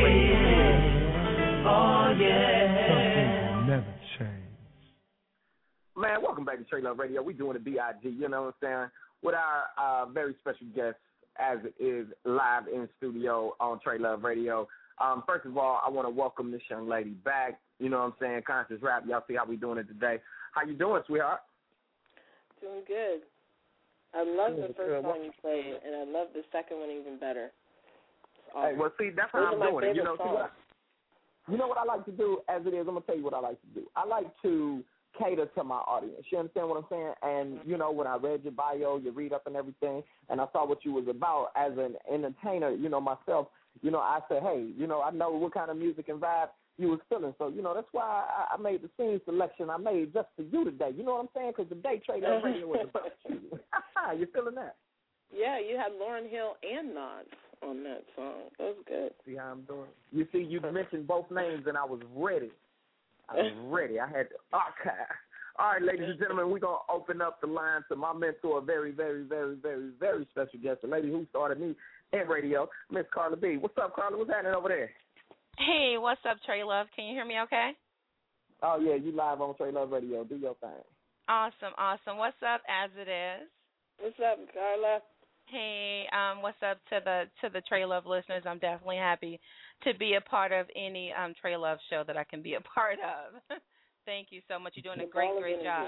is. Oh yeah. Never change. Man, welcome back to Trey Love Radio. We doing the B I G, you know what I'm saying, with our uh, very special guest, as it is live in studio on Trey Love Radio. Um, first of all, I want to welcome this young lady back. You know what I'm saying? Conscious Rap. Y'all see how we doing it today. How you doing, sweetheart? Doing good. I love Good, the first good. song you played, and I love the second one even better. Hey, well, see, that's how Those I'm are my doing it. You know, favorite see what songs. I, you know what I like to do as it is? I'm going to tell you what I like to do. I like to cater to my audience. You understand what I'm saying? And, you know, when I read your bio, your read up and everything, and I saw what you was about as an entertainer, you know, myself, you know, I said, hey, you know, I know what kind of music and vibe you was feeling. So, you know, that's why I, I made the scene selection I made just for you today. You know what I'm saying? Because today, Trey Love Radio was about you. You feeling that? Yeah, you had Lauryn Hill and Nas on that song. That was good. See how I'm doing? You see, you mentioned both names, and I was ready. I was ready. I had to archive. All right, ladies and gentlemen, we're going to open up the line to my mentor, a very, very, very, very, very special guest, the lady who started me in radio, Miss Carla B. What's up, Carla? What's happening over there? Hey, what's up, Trey Love? Can you hear me okay? Oh, yeah, you live on Trey Love Radio. Do your thing. Awesome, awesome. What's up, as it is? What's up, Carla? Hey, um, what's up to the to the Trey Love listeners? I'm definitely happy to be a part of any um, Trey Love show that I can be a part of. Thank you so much. You're doing a great, great job.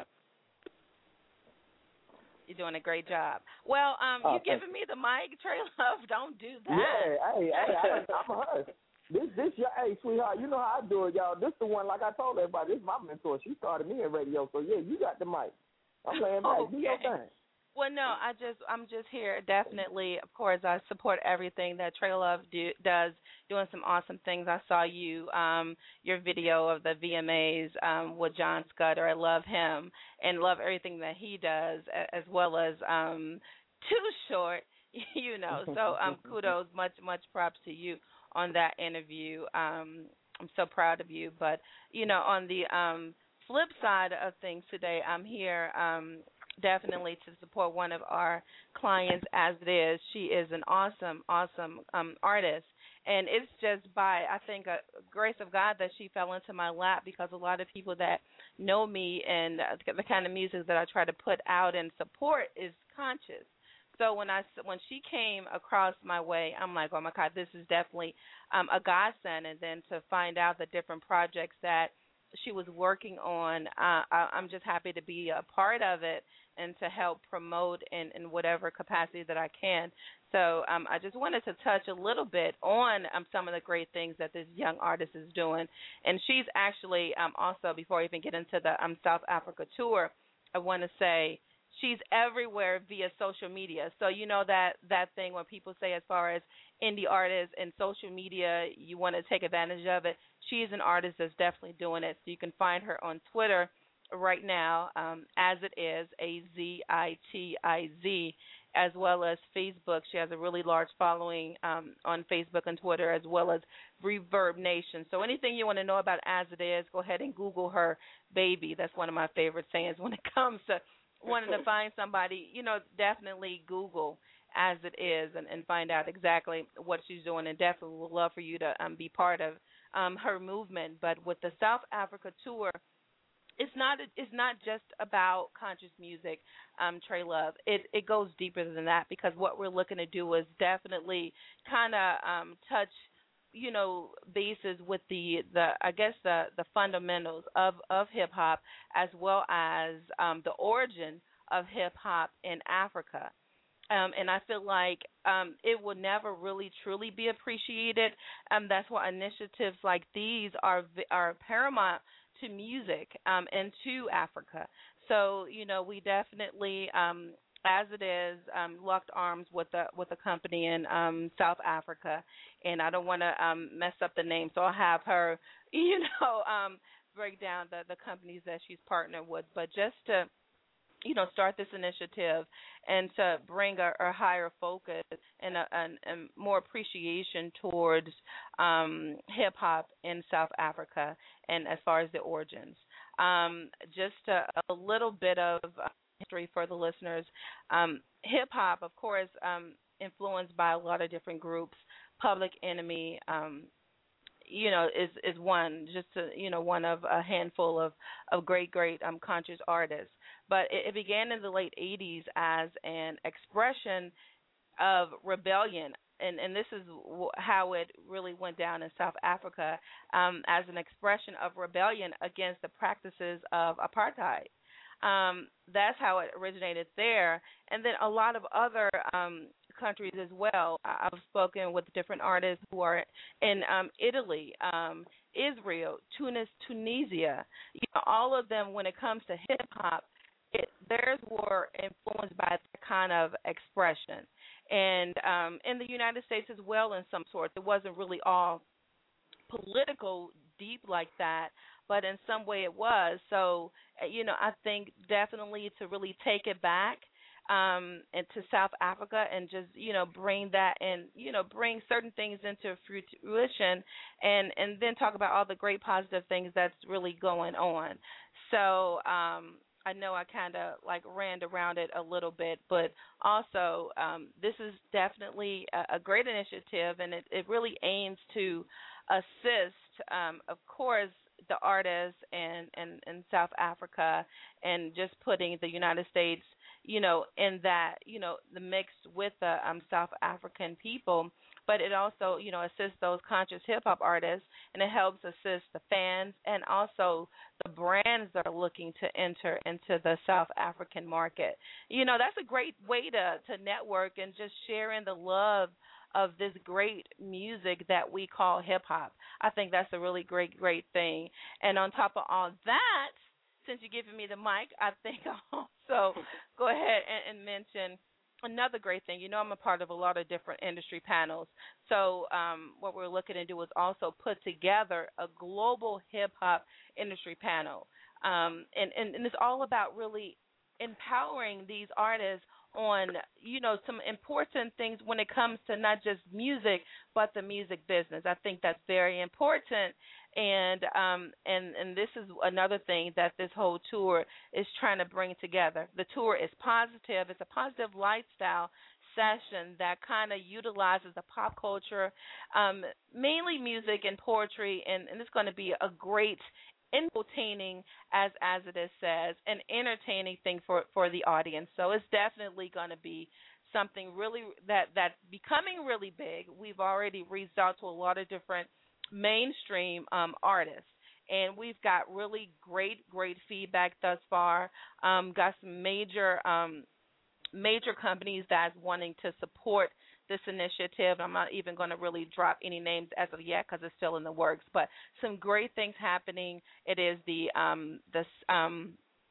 You're doing a great job. Well, um, oh, you giving me the mic, Trey Love? Don't do that. Yeah, hey, hey, I, I'm a hush. This, this, your, hey, sweetheart, you know how I do it, y'all. This the one, like I told everybody, this is my mentor. She started me in radio, so yeah, you got the mic. I'm laying back. Okay. Do your thing. Well, no, I just I'm just here. Definitely, of course, I support everything that Trey Love do, does, doing some awesome things. I saw you, um, your video of the V M As um, with John Scudder. I love him and love everything that he does, as well as um, Too Short, you know. So um, kudos, much much props to you on that interview. Um, I'm so proud of you. But you know, on the um, flip side of things today, I'm here. Um, Definitely to support one of our clients as it is. She is an awesome, awesome um, artist. And it's just by, I think, a grace of God that she fell into my lap, because a lot of people that know me and the kind of music that I try to put out and support is conscious. So when I when she came across my way, I'm like, oh, my God, this is definitely um, a godsend. And then to find out the different projects that she was working on, uh, I, I'm just happy to be a part of it and to help promote in, in whatever capacity that I can. So um, I just wanted to touch a little bit on um, some of the great things that this young artist is doing. And she's actually um, also, before I even get into the um, South Africa tour, I want to say she's everywhere via social media. So you know that, that thing when people say as far as indie artists and social media, you want to take advantage of it. She's an artist that's definitely doing it. So you can find her on Twitter right now, um, as it is, A Z I T I Z, as well as Facebook. She has a really large following um, on Facebook and Twitter, as well as Reverb Nation. So anything you want to know about As It Is, go ahead and Google her, baby. That's one of my favorite sayings when it comes to wanting to find somebody. You know, definitely Google As It Is and, and find out exactly what she's doing, and definitely would love for you to um, be part of um, her movement. But with the South Africa tour, It's not it's not just about conscious music, um, Trey Love. It it goes deeper than that, because what we're looking to do is definitely kind of um, touch, you know, bases with the, the I guess the, the fundamentals of, of hip hop, as well as um, the origin of hip hop in Africa. Um, and I feel like um, it will never really truly be appreciated. Um, that's why initiatives like these are are paramount to music um, and to Africa. So, you know, we definitely, um, as it is, um, locked arms with a with a company in um, South Africa, and I don't want to um, mess up the name, so I'll have her, you know, um, break down the the companies that she's partnered with. But just to, you know, start this initiative and to bring a, a higher focus and a, and, and more appreciation towards um, hip hop in South Africa and as far as the origins. Um, just a, a little bit of history for the listeners. Um, hip hop, of course, um, influenced by a lot of different groups. Public Enemy, um, you know, is is one, just a, you know, one of a handful of of great, great um, conscious artists. But it, it began in the late eighties as an expression of rebellion, and and this is w- how it really went down in South Africa, um, as an expression of rebellion against the practices of apartheid. Um, that's how it originated there, and then a lot of other um, countries as well. I- I've spoken with different artists who are in um, Italy, um, Israel, Tunis, Tunisia. You know, all of them, when it comes to hip hop, it, theirs were influenced by that kind of expression, and um, in the United States as well, in some sorts. It wasn't really all political, deep like that, but in some way it was. So, uh, you know, I think definitely to really take it back um, and to South Africa and just, you know, bring that and, you know, bring certain things into fruition and, and then talk about all the great positive things that's really going on. So um, I know I kind of like ran around it a little bit, but also um, this is definitely a, a great initiative, and it, it really aims to assist, um, of course, the artists and in, in South Africa, and just putting the United States, you know, in that, you know, the mix with the um, South African people. But it also, you know, assists those conscious hip hop artists, and it helps assist the fans and also the brands that are looking to enter into the South African market. You know, that's a great way to to network and just sharing the love of this great music that we call hip hop. I think that's a really great, great thing. And on top of all that, since you're giving me the mic, I think I'll also go ahead and, and mention another great thing. You know, I'm a part of a lot of different industry panels. So um, what we're looking to do is also put together a global hip hop industry panel. Um, and, and, and it's all about really empowering these artists on, you know, some important things when it comes to not just music, but the music business. I think that's very important. And um, and and this is another thing that this whole tour is trying to bring together. The tour is positive. It's a positive lifestyle session that kind of utilizes the pop culture, um, mainly music and poetry, and, and it's going to be a great entertaining, as as it is says, an entertaining thing for, for the audience. So it's definitely going to be something really that that's becoming really big. We've already reached out to a lot of different mainstream um, artists, and we've got really great, great feedback thus far. Um, got some major um, major companies that's wanting to support this initiative. I'm not even going to really drop any names as of yet because it's still in the works, but some great things happening. It is the um this um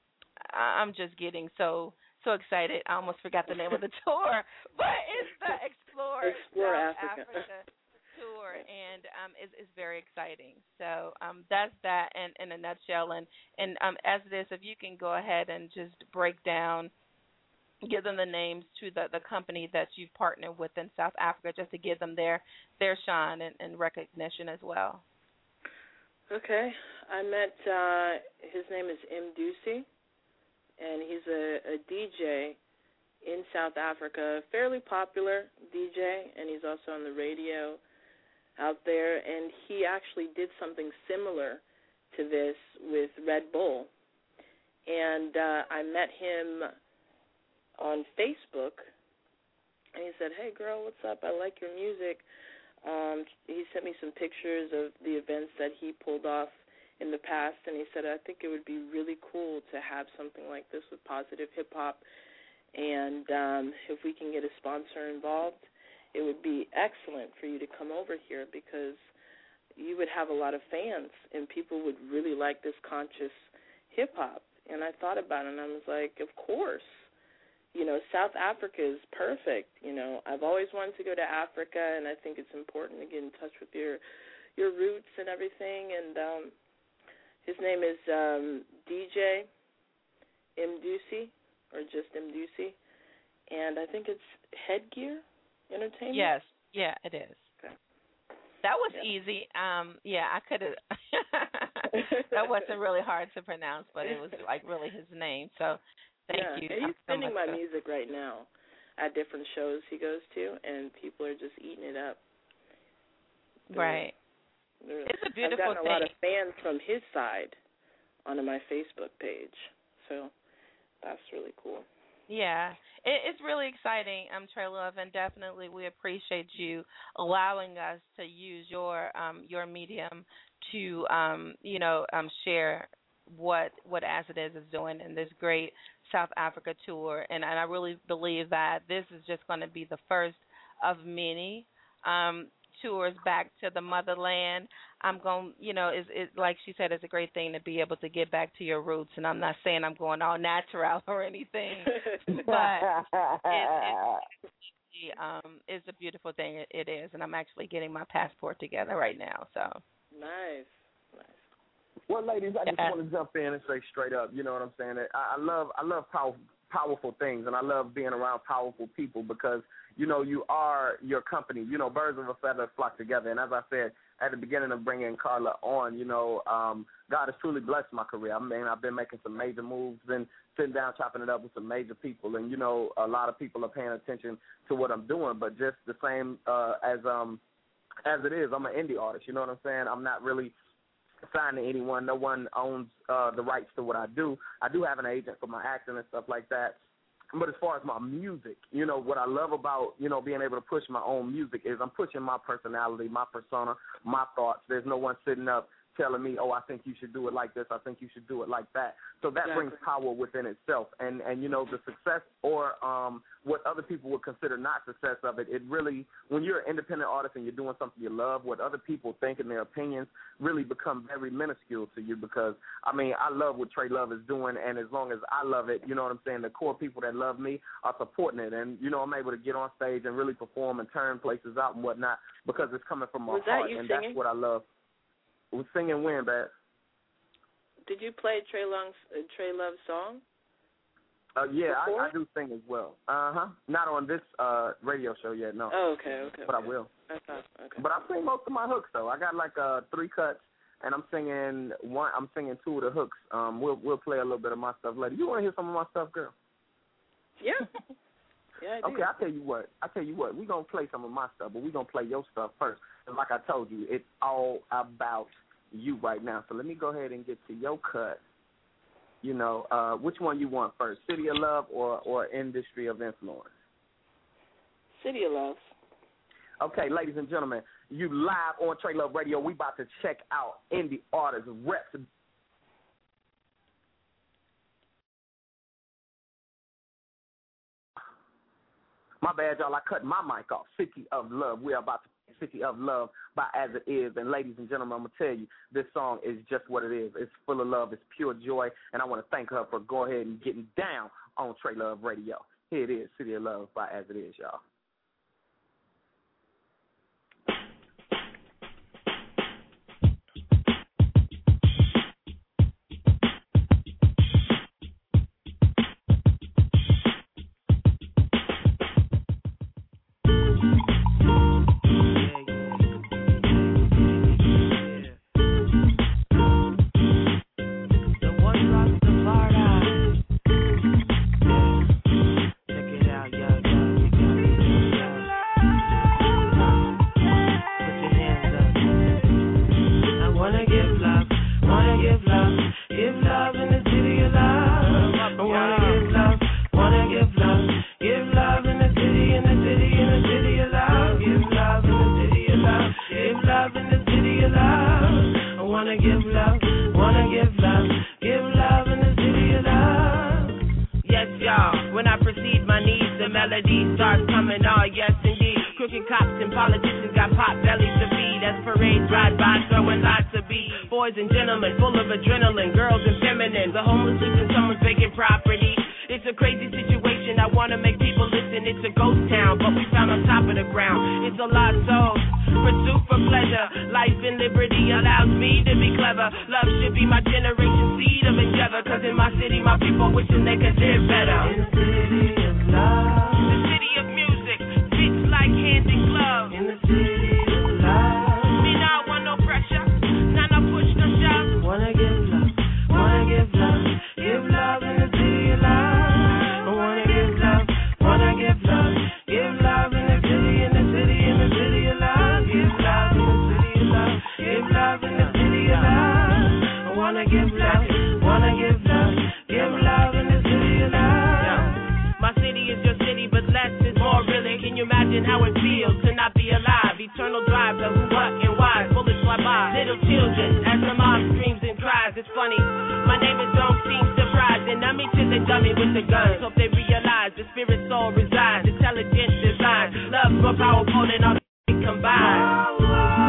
I'm just getting so so excited. I almost forgot the name of the tour, but it's the Explore, Explore South Africa. Africa tour, and um it's, it's very exciting. So um that's that in, in a nutshell. And and um as it is, if you can go ahead and just break down, give them the names to the, the company that you've partnered with in South Africa, just to give them their their shine and, and recognition as well. Okay. I met, uh, his name is M. Ducey, and he's a, a D J in South Africa, fairly popular D J, and he's also on the radio out there, and he actually did something similar to this with Red Bull. And uh, I met him on Facebook, and he said, "Hey, girl, what's up? I like your music." Um, he sent me some pictures of the events that he pulled off in the past, and he said, "I think it would be really cool to have something like this with positive hip-hop, and um, if we can get a sponsor involved, it would be excellent for you to come over here because you would have a lot of fans, and people would really like this conscious hip-hop." And I thought about it, and I was like, of course. You know, South Africa is perfect. You know, I've always wanted to go to Africa, and I think it's important to get in touch with your your roots and everything. And um, his name is um, D J Mdusi, or just Mdusi. And I think it's Headgear Entertainment. Yes, yeah, it is. Okay. That was Yeah. easy. Um, yeah, I could have. That wasn't really hard to pronounce, but it was like really his name. So thank yeah. you. And he's so sending much my for- music right now at different shows he goes to, and people are just eating it up. They're, Right. they're, It's a beautiful I've gotten thing. a lot of fans from his side onto my Facebook page, so that's really cool. Yeah, it, it's really exciting, um, Trey Love, and definitely we appreciate you allowing us to use your um, your medium to um, you know um, share what what As It Is is doing in this great South Africa tour, and, and I really believe that this is just going to be the first of many um, tours back to the motherland. I'm going, you know, is it like she said, it's a great thing to be able to get back to your roots. And I'm not saying I'm going all natural or anything, but it, it, um, it's a beautiful thing. It, it is, and I'm actually getting my passport together right now. So nice, nice. Well, ladies, I just Yeah. want to jump in and say straight up, you know what I'm saying? I, I love, I love powerful, powerful things, and I love being around powerful people because, you know, you are your company. You know, birds of a feather flock together. And as I said at the beginning of bringing Carla on, you know, um, God has truly blessed my career. I mean, I've been making some major moves and sitting down, chopping it up with some major people. And, you know, a lot of people are paying attention to what I'm doing. But just the same uh, as um, as it is, I'm an indie artist. You know what I'm saying? I'm not really signed to anyone. No one owns uh, the rights to what I do. I do have an agent for my acting and stuff like that. But as far as my music, you know, what I love about, you know, being able to push my own music is I'm pushing my personality, my persona, my thoughts. There's no one sitting up telling me, oh, I think you should do it like this. I think you should do it like that. So that Exactly. brings power within itself. And, and, you know, the success or um, what other people would consider not success of it, it really, when you're an independent artist and you're doing something you love, what other people think and their opinions really become very minuscule to you because, I mean, I love what Trey Love is doing, and as long as I love it, you know what I'm saying, the core people that love me are supporting it. And, you know, I'm able to get on stage and really perform and turn places out and whatnot because it's coming from my Was that heart, you and singing? that's what I love. Was singing when, Bad? Did you play Trey Long's uh, Trey Love's song? Uh, yeah, Before? I, I do sing as well. Uh-huh. Not on this uh, radio show yet, no. Oh, okay, okay. But okay. I will. I thought, okay. But I sing most of my hooks, though. I got like uh, three cuts, and I'm singing one. I'm singing two of the hooks. Um, we'll we'll play a little bit of my stuff later. You want to hear some of my stuff, girl? Yeah. Yeah, I do. Okay, I tell you what. I tell you what. We're gonna play some of my stuff, but we're gonna play your stuff first. And like I told you, it's all about you right now. So let me go ahead and get to your cut. You know, uh, which one you want first, City of Love or, or Industry of Influence? City of Love. Okay, ladies and gentlemen, you live on Trey Love Radio. We about to check out indie artists, reps. My bad, y'all. I cut my mic off. City of Love. We are about to play City of Love by As It Is. And ladies and gentlemen, I'm going to tell you, this song is just what it is. It's full of love. It's pure joy. And I want to thank her for going ahead and getting down on Trey Love Radio. Here it is, City of Love by As It Is, y'all. crooked cops and politicians got pot bellies to feed as parades ride by, throwing lots of beats. Boys and gentlemen, full of adrenaline, girls and feminine. The homeless losing someone's vacant property. It's a crazy situation, I wanna make people listen. It's a ghost town, but we found on top of the ground. It's a lost soul, pursuit for pleasure. Life and liberty allows me to be clever. Love should be my generation seed of endeavor. Cause in my city, my people wishing they could live better. In the city of love, the city of music, fits like hand in glove. in the city of love, Me not want no pressure, not no push, no shove. wanna give love, wanna give love, give love in the city of love. I wanna give love, wanna give love, give love in the city, in the city, in the city of love. Give love in the city of love, give love in the city of love. I wanna give love, wanna give love, give love in the city of love. My city is your city, but less is more really. Can you imagine how it feels to not be alive? Eternal drives of who, what, and why. Bullets fly by. Little children, as the mom screams and cries. It's funny, my neighbors don't seem surprised. And I mean to the dummy with the guns. Hope they realize the spirit soul resides. Intelligent design. Love's more powerful than all the combined.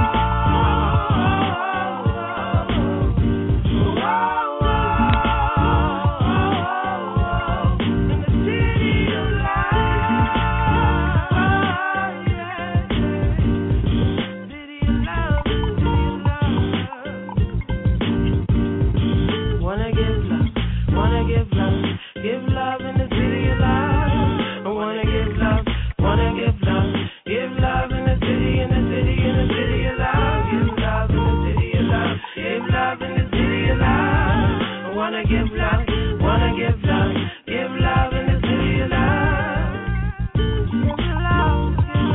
Wanna give love, wanna give love, give love in the city of love. I wanna give love, wanna give love, give love in the city, in the city, in the city of love. Give love in the city of love, give love in the city of love. I wanna give love, wanna give love, give love in the city of love. Give love, give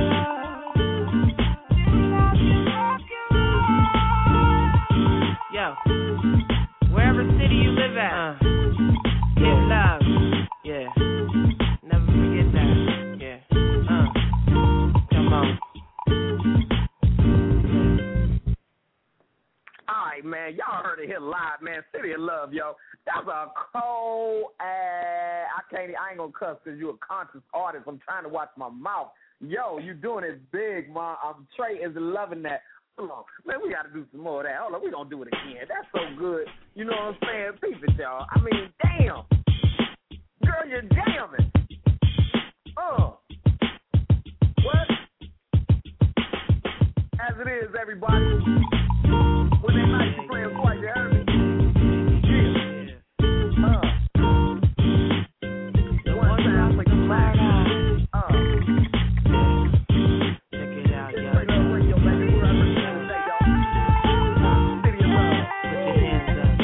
love, Yo, wherever city you live at, uh, give love. Yeah, never forget that. Yeah, uh, come on. All right, man. Y'all heard it here live, man. City of Love, yo. That's a cold ass. I can't. I ain't gonna cuss because you a conscious artist. I'm trying to watch my mouth. Yo, you doing it big, man. Um, Trey is loving that. Hold on, man. We gotta do some more of that. Hold on, we gonna do it again. That's so good. You know what I'm saying? Peep it, y'all. I mean, damn, girl, you're jamming. Uh, what? As it is, everybody. When they night you playing twice, you heard me? Yeah. Uh. One time for the black. Uh. Check it out, yo. It's Radio, radio, baby. We're up in today, y'all. City of Love. Put your hands up.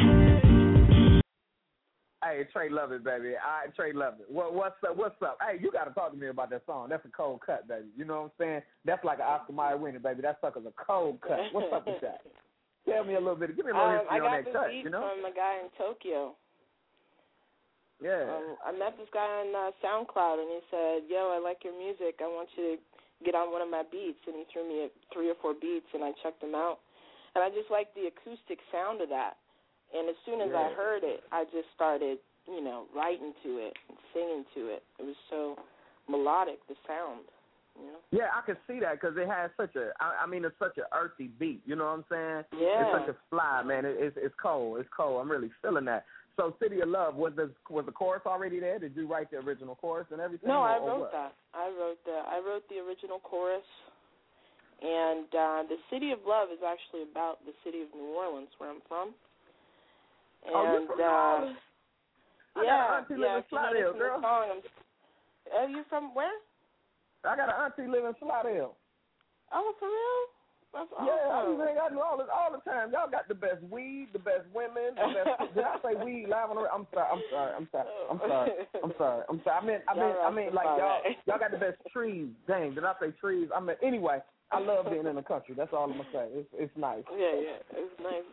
Hey, Trey love it, baby. All right, Trey love it. What, what's up? What's up? Hey, you got to talk to me about that song. That's a cold cut, baby. You know what I'm saying? That's like an Oscar Mayer winner, baby. That sucker's a cold cut. What's up with that? Tell me a little bit. Give me a little Um, history I on got that this cut, beat you know? from a guy in Tokyo. Yeah. Um, I met this guy on uh, SoundCloud, and he said, "Yo, I like your music. I want you to get on one of my beats." And he threw me a, three or four beats, and I checked them out. And I just liked the acoustic sound of that. And as soon as I Yeah. heard it, I just started, you know, writing to it and singing to it. It was so melodic, the sound. You know? Yeah, I can see that because it has such a, I, I mean, it's such an earthy beat. You know what I'm saying? Yeah. It's such a fly, man. It, it's it's cold. It's cold. I'm really feeling that. So, City of Love, was the was the chorus already there? Did you write the original chorus and everything? No, or, I or wrote what? that. I wrote the I wrote the original chorus, and uh, the City of Love is actually about the city of New Orleans, where I'm from. And, Oh, you from New uh, Orleans? I yeah, got an auntie yeah. living in If you Slidell, notice in girl. the song, I'm, are you from where? I got an auntie living in Slidell. Oh, for real? That's awesome. Yeah, I just hang out in New Orleans all the time. Y'all got the best weed, the best women, the best. Did I say weed live on the? I'm sorry. I'm sorry. I'm sorry. I'm sorry. I'm sorry. I'm sorry. I mean, I mean, I mean, like y'all, y'all got the best trees. Dang, did I say trees? I mean, anyway, I love being in the country. That's all I'm gonna say. It's it's nice. Yeah, yeah, it's nice.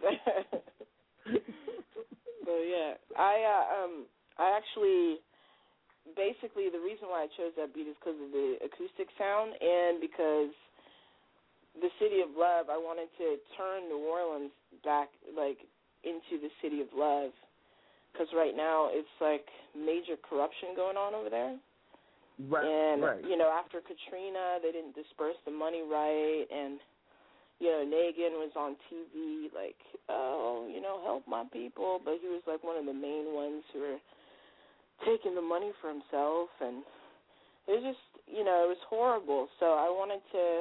So yeah, I uh, um I actually basically the reason why I chose that beat is because of the acoustic sound and because the City of Love, I wanted to turn New Orleans back like into the City of Love because right now it's like major corruption going on over there. Right. And right. you know, after Katrina, they didn't disperse the money right, and you know, Nagin was on T V like, oh, you know, help my people, but he was like one of the main ones who were taking the money for himself, and it was just, you know, it was horrible. So I wanted to,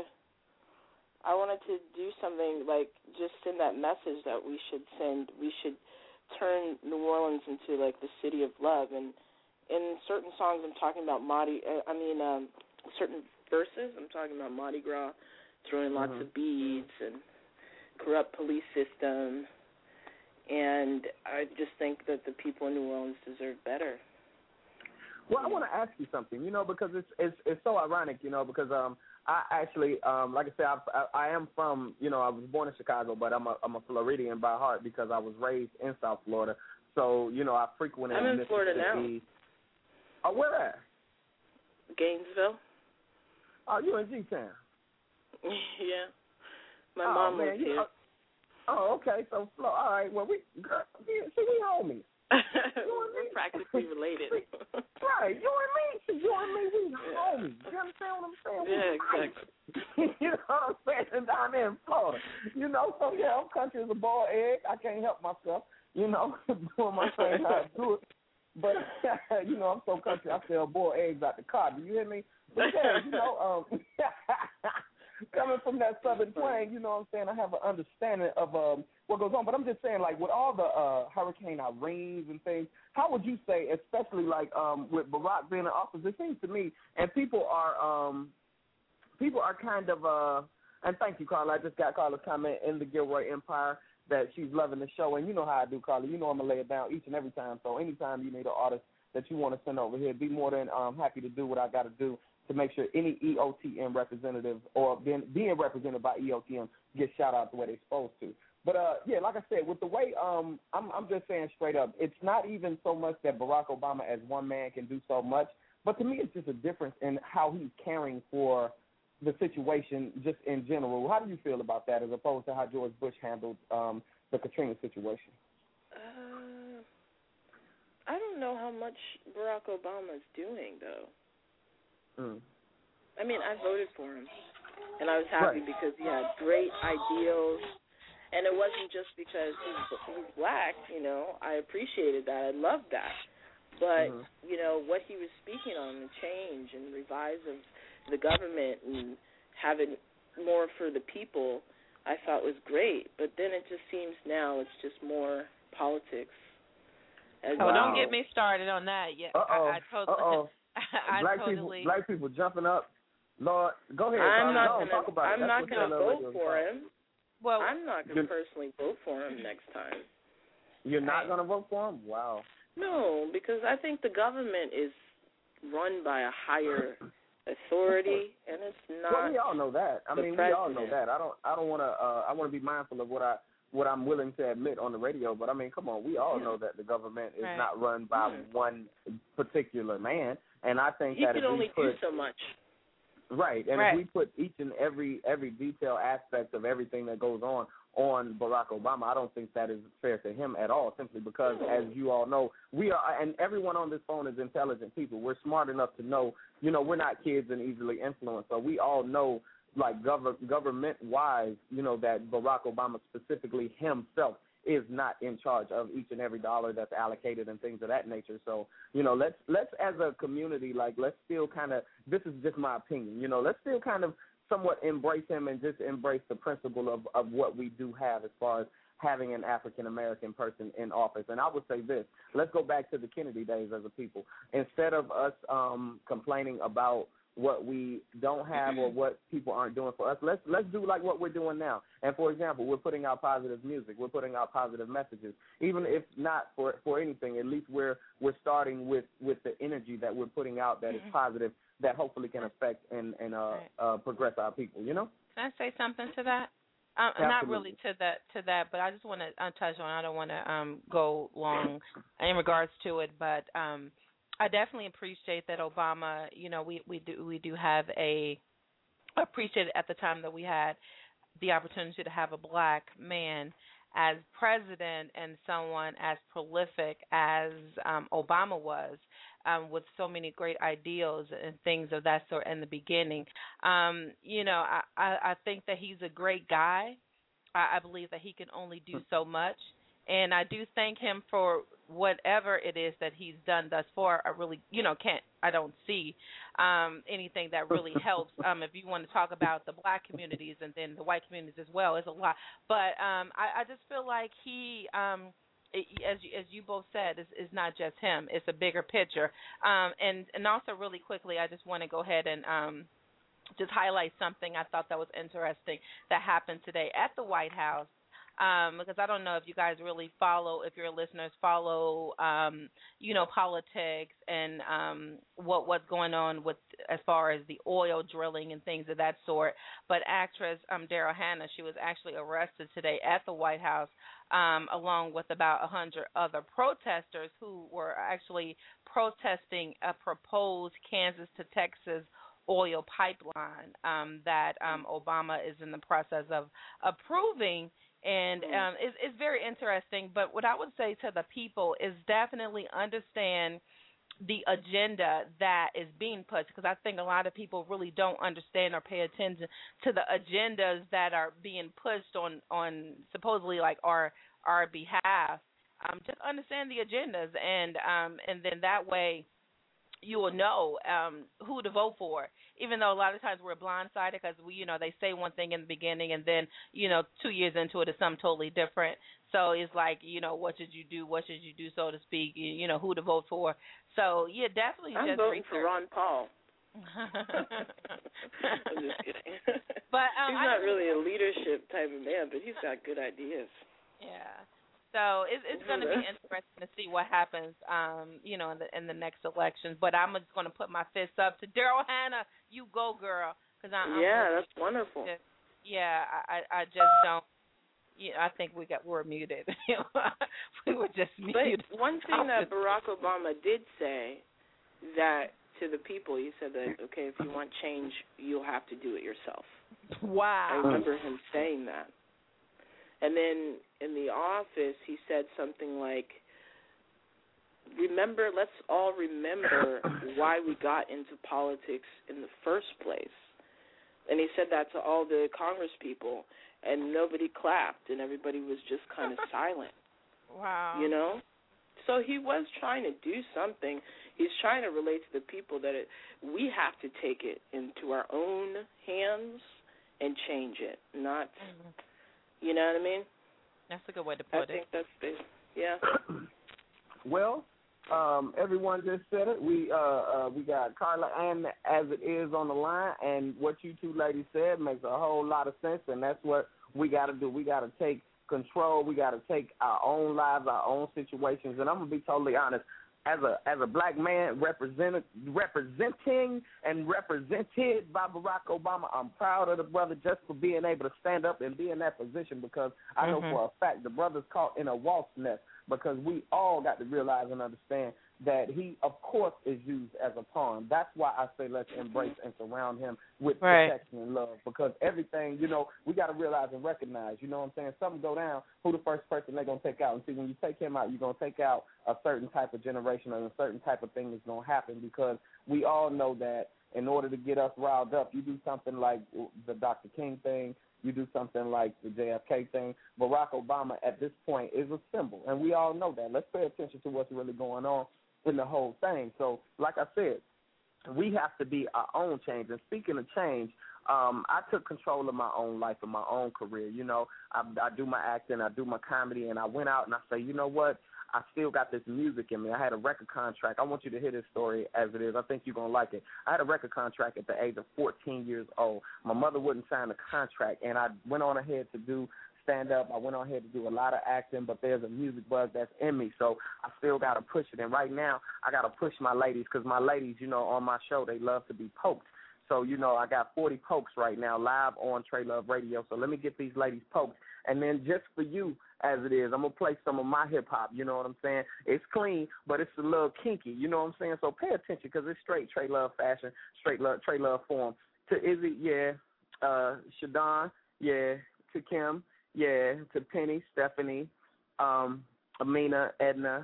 I wanted to do something like just send that message that we should send, we should turn New Orleans into like the city of love. And in certain songs, I'm talking about Mardi, I mean, um, certain verses, I'm talking about Mardi Gras, throwing lots Mhm. of beads and corrupt police system, and I just think that the people in New Orleans deserve better. Well, I want to ask you something, you know, because it's it's it's so ironic, you know, because um I actually um like I said I, I I am from, you know, I was born in Chicago, but I'm a I'm a Floridian by heart because I was raised in South Florida. So you know I frequented I'm in Mississippi. Florida now. Oh, where at? Gainesville. Oh, you in G-Town? Yeah. My oh, mom man, lives you here. know, oh, okay. So, Flo, all right. Well, we girl, yeah, see, we homies. We're practically related. Right, you and me. See, you and me, we yeah. homies. You understand what I'm saying? Yeah, exactly. You know what I'm saying? Down there in Florida. You know, so yeah, I'm country as a boiled egg. I can't help myself. You know, doing my thing how I do it. But you know, I'm so country. I sell boiled eggs out the car. Do you hear me? But yeah, you know, um, coming from that southern twang, you know what I'm saying, I have an understanding of um, what goes on. But I'm just saying, like, with all the uh, Hurricane Irene and things, how would you say, especially, like, um, with Barack being in office, it seems to me, and people are um, people are kind of, uh, and thank you, Carla. I just got Carla's comment in the Gilroy Empire that she's loving the show. And you know how I do, Carla. You know I'm going to lay it down each and every time. So anytime you need an artist that you want to send over here, be more than um, happy to do what I got to do to make sure any E O T M representative or being, being represented by E O T M gets shout out the way they're supposed to. But, uh, yeah, like I said, with the way um, I'm, I'm just saying straight up, it's not even so much that Barack Obama as one man can do so much, but to me it's just a difference in how he's caring for the situation just in general. How do you feel about that as opposed to how George Bush handled um, the Katrina situation? Uh, I don't know how much Barack Obama is doing, though. Mm. I mean, I voted for him, and I was happy right. because he had great ideals, and it wasn't just because he's, he's black, you know. I appreciated that. I loved that. But, mm-hmm. you know, what he was speaking on, the change and revise of the government and having more for the people, I thought was great. But then it just seems now it's just more politics. As oh, wow. Don't get me started on that yet. Uh-oh. I, I totally... Uh-oh. I black totally... people, black people jumping up. Lord, go ahead. I'm Carla. not no, gonna. Talk about I'm it. not going to vote for about. him. Well, I'm not going to personally vote for him next time. You're not going to vote for him? Wow. No, because I think the government is run by a higher authority, and it's not. Well, we all know that. I mean, president. we all know that. I don't. I don't want to. Uh, I want to be mindful of what I. what I'm willing to admit on the radio, but I mean, come on, we all know that the government is right. not run by mm. one particular man, and I think you that can if only we put, do so much. Right, and right. if we put each and every every detail aspect of everything that goes on on Barack Obama, I don't think that is fair to him at all, simply because, mm. as you all know, we are, and everyone on this phone is intelligent people. We're smart enough to know, you know, we're not kids and easily influenced, so we all know, like gov- government-wise, you know, that Barack Obama specifically himself is not in charge of each and every dollar that's allocated and things of that nature. So, you know, let's, let's as a community, like, let's still kind of, this is just my opinion, you know, let's still kind of somewhat embrace him and just embrace the principle of, of what we do have as far as having an African-American person in office. And I would say this, let's go back to the Kennedy days as a people. Instead of us um, complaining about what we don't have or what people aren't doing for us, let's let's do like what we're doing now. And for example, we're putting out positive music, we're putting out positive messages. Even if not for for anything, at least we're we're starting with, with the energy that we're putting out that mm-hmm. is positive, that hopefully can affect and and uh, right. uh, progress our people. You know? Can I say something to that? Um, not really to that to that, but I just want to uh, touch on. I don't want to um, go long in regards to it, but. Um, I definitely appreciate that Obama, you know, we, we do we do have a appreciate at the time that we had the opportunity to have a black man as president and someone as prolific as um, Obama was. um, with so many great ideals and things of that sort in the beginning. Um, you know, I, I, I think that he's a great guy. I, I believe that he can only do so much. And I do thank him for whatever it is that he's done thus far. I really, you know, can't, I don't see um, anything that really helps. Um, if you want to talk about the black communities and then the white communities as well, it's a lot. But um, I, I just feel like he, um, it, as you, as you both said, is is not just him. It's a bigger picture. Um, and and also really quickly, I just want to go ahead and um, just highlight something I thought that was interesting that happened today at the White House. Um, because I don't know if you guys really follow, if your listeners follow, um, you know, politics and um, what what's going on with as far as the oil drilling and things of that sort. But actress um, Daryl Hannah, she was actually arrested today at the White House, um, along with about a hundred other protesters who were actually protesting a proposed Kansas to Texas oil pipeline um, that um, Obama is in the process of approving. And um, it's, it's very interesting. But what I would say to the people is definitely understand the agenda that is being pushed, because I think a lot of people really don't understand or pay attention to the agendas that are being pushed on, on supposedly like our our behalf. Um, just understand the agendas, and um, and then that way you will know um, who to vote for, even though a lot of times we're blindsided because we, you know, they say one thing in the beginning and then, you know, two years into it is something totally different. So it's like, you know, what should you do? What should you do, so to speak? You, you know, who to vote for. So, yeah, definitely I'm just voting research. for Ron Paul. I'm just kidding. But um, he's not really a leadership type of man, but he's got good ideas. Yeah. So it's, it's going to be interesting to see what happens, um, you know, in the in the next elections. But I'm just going to put my fist up to Daryl Hannah. You go, girl. Cause I'm, yeah, I'm that's wonderful. Just, yeah, I, I just don't. Yeah, I think we got we're muted. We were just muted. But one thing that Barack Obama did say that to the people, he said that, okay, if you want change, you'll have to do it yourself. Wow. I remember him saying that. And then in the office, he said something like, remember, let's all remember why we got into politics in the first place. And he said that to all the Congress people, and nobody clapped, and everybody was just kind of silent. Wow. You know? So he was trying to do something. He's trying to relate to the people that it, we have to take it into our own hands and change it, not... Mm-hmm. You know what I mean? That's a good way to put I it. I think that's the, yeah. Well, um, everyone just said it. We uh, uh, we got Carla Ann as it is on the line, and what you two ladies said makes a whole lot of sense, and that's what we got to do. We got to take control. We got to take our own lives, our own situations, and I'm going to be totally honest. As a as a black man represented, representing and represented by Barack Obama, I'm proud of the brother just for being able to stand up and be in that position, because I know mm-hmm. for a fact the brother's caught in a wasp nest, because we all got to realize and understand that he, of course, is used as a pawn. That's why I say let's embrace and surround him with right. protection and love, because everything, you know, we got to realize and recognize, you know what I'm saying, something go down, who the first person they're going to take out. And see, when you take him out, you're going to take out a certain type of generation and a certain type of thing that's going to happen, because we all know that in order to get us riled up, you do something like the Doctor King thing, you do something like the J F K thing. Barack Obama at this point is a symbol, and we all know that. Let's pay attention to what's really going on in the whole thing. So, like I said, we have to be our own change. And speaking of change, um, I took control of my own life and my own career. You know, I, I do my acting, I do my comedy, and I went out and I say, you know what? I still got this music in me. I had a record contract. I want you to hear this story as it is. I think you're going to like it. I had a record contract at the age of fourteen years old. My mother wouldn't sign the contract, and I went on ahead to do stand-up. I went on ahead to do a lot of acting, but there's a music bug that's in me, so I still got to push it. And right now, I got to push my ladies, because my ladies, you know, on my show, they love to be poked. So, you know, I got forty pokes right now live on Trey Love Radio, so let me get these ladies poked. And then just for you, as it is, I'm going to play some of my hip-hop, you know what I'm saying? It's clean, but it's a little kinky, you know what I'm saying? So pay attention, because it's straight Trey Love fashion, straight love, Trey Love form. To Izzy, yeah. Uh, Shadon, yeah. To Kim, yeah. To Penny, Stephanie, um, Amina, Edna,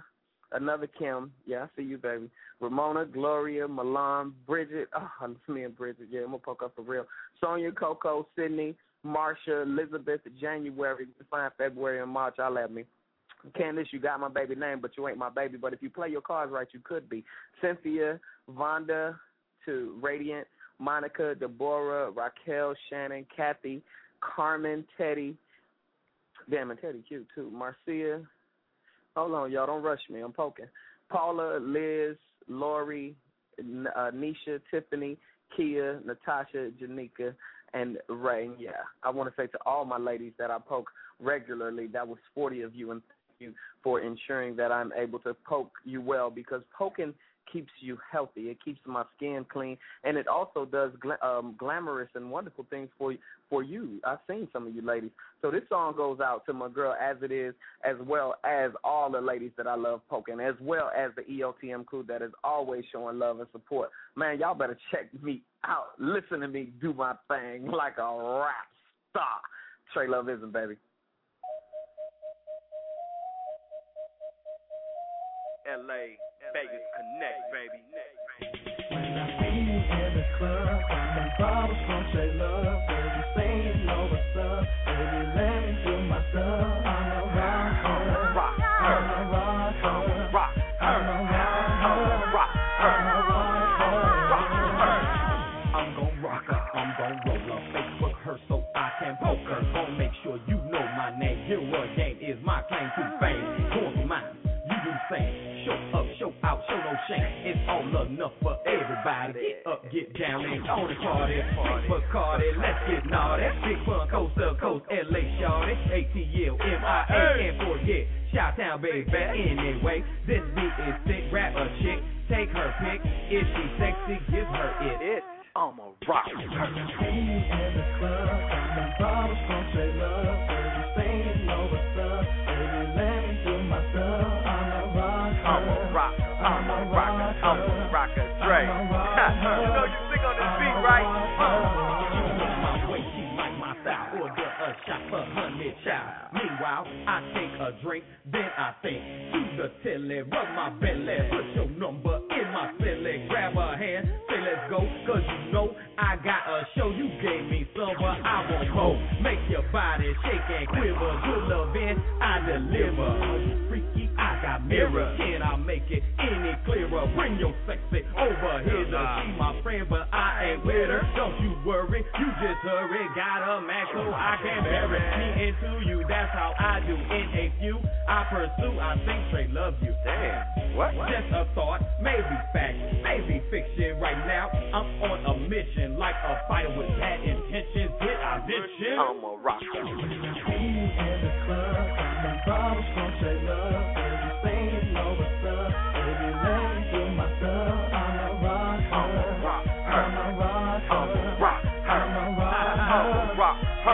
another Kim. Yeah, I see you, baby. Ramona, Gloria, Milan, Bridget. Oh, me and Bridget. Yeah, I'm going to poke up for real. Sonia, Coco, Sydney, Marsha, Elizabeth, January, fine February, and March. I'll have me. Candace, you got my baby name, but you ain't my baby. But if you play your cards right, you could be. Cynthia, Vonda, to Radiant, Monica, Deborah, Raquel, Shannon, Kathy, Carmen, Teddy. Damn, and Teddy cute, too. Marcia. Hold on, y'all. Don't rush me. I'm poking. Paula, Liz, Lori, uh, Nisha, Tiffany, Kia, Natasha, Janika, and Ray. Yeah, I want to say to all my ladies that I poke regularly, that was forty of you, and thank you for ensuring that I'm able to poke you well, because poking keeps you healthy. It keeps my skin clean, and it also does gla- um, glamorous and wonderful things for for you. I've seen some of you ladies. So this song goes out to my girl As It Is, as well as all the ladies that I love poking, as well as the E O T M crew that is always showing love and support. Man, y'all better check me out. Listen to me do my thing like a rap star. Trey Love isn't, baby. L A, Vegas Connect, baby. When I see you in the club, I'm bottles from Trey Love. Baby, say you know what's up. Baby, let me do my stuff. I'm a rock, I'm a rock, I'm a rock, I'm a rock, I'm a rock, I'm a rock, I'm gon' rock her, I'm gon' roll her, Facebook her so I can poke her. Gon' make sure you know my name. Hero Game is my claim to fame. Going through mine, you do the same. Show up, show out, show no shame. It's all enough for everybody. Get up, get down, and on the party. For Cardi, let's get naughty. Big fun, coast to coast, L A shawty. A T L, M I A, can't forget. Chi-Town, baby, anyway. This beat is sick, rap a chick. Take her pick. If she sexy, give her it. It, I'ma rock her. When I see you in the club, I'm bottles from Trey Love. Baby, say you know what's up. Baby, let me do my stuff. I'm a rock, I'm a rocker, I'm a rocker, Dre. You know you sing on this beat, right? You know my way, she like my style. Order a shot for honey child. Meanwhile, I take a drink, then I think to the telly, rub my belly, put your number in my celly, grab her hand, say let's go, cause you know I got a show. You gave me some, but I want more. Make your body shake and quiver. Good loving, I deliver. Freaky, I got mirror. Can I make it any clearer? Bring your sexy over here. She my friend, but I ain't with her. Don't you worry, you just hurry. Got a man so I can marry me into you. That's how I do. In a few, I pursue. I think Trey love you. Damn, what? Just a thought, maybe fact, maybe fiction. Right now, I'm on a mission, like a fighter with bad intentions. Did I mention? I'm a rocker. When I see you in the club, I'm bottles from Trey Love. Baby, say you know what's up. Baby, let me do my stuff. I'm a rock, I'm a rock, I'm a rock, I'm a rock, I'm a rock, I'm a rock,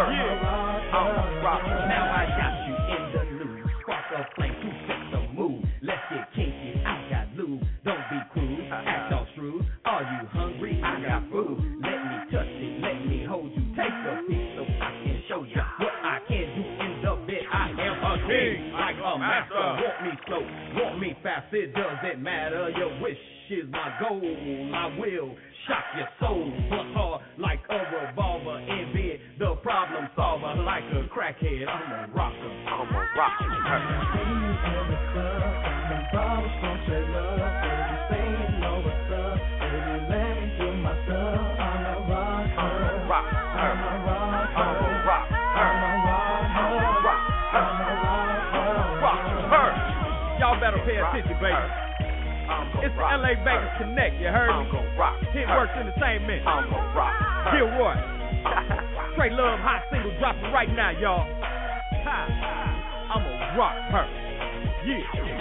I'm a rock. Now I got you in the news. Spark a flame to set the mood. Let's get kinky. I got lube. Don't be crude. Act all shrewd. Are you hungry? I got food. Let me touch it. Let me hold you. Take a piece so I can show you what I can do in the bed. I am a king, like a master. Want me slow, want me fast. It doesn't matter. Your wish is my goal. I will shock your soul, but hard like a revolver in bed. The problem solver, like a crackhead. I'm a rocker. I'm a rocker. See you in the club. I'm bottles from Trey Love. Baby, say you know what's up. Baby, let me do my stuff. I'm a rock. I'm a rock. I'm a rock. I'm a rock. I'm a rock. I'm a rock. I'm a rock. Rock. Y'all better pay attention, baby. It's the L A Vegas Connect, you heard me? I'm gon' rock. Hit Works Entertainment. I'm gon' rock. Gilroy. Trey Love hot single dropping right now, y'all. Ha. I'ma rock her. Yeah.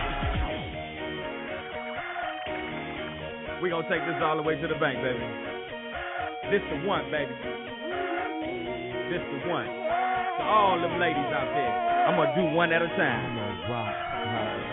We gonna take this all the way to the bank, baby. This the one, baby. This the one. To all them ladies out there, I'm gonna do one at a time. I'm gonna rock her.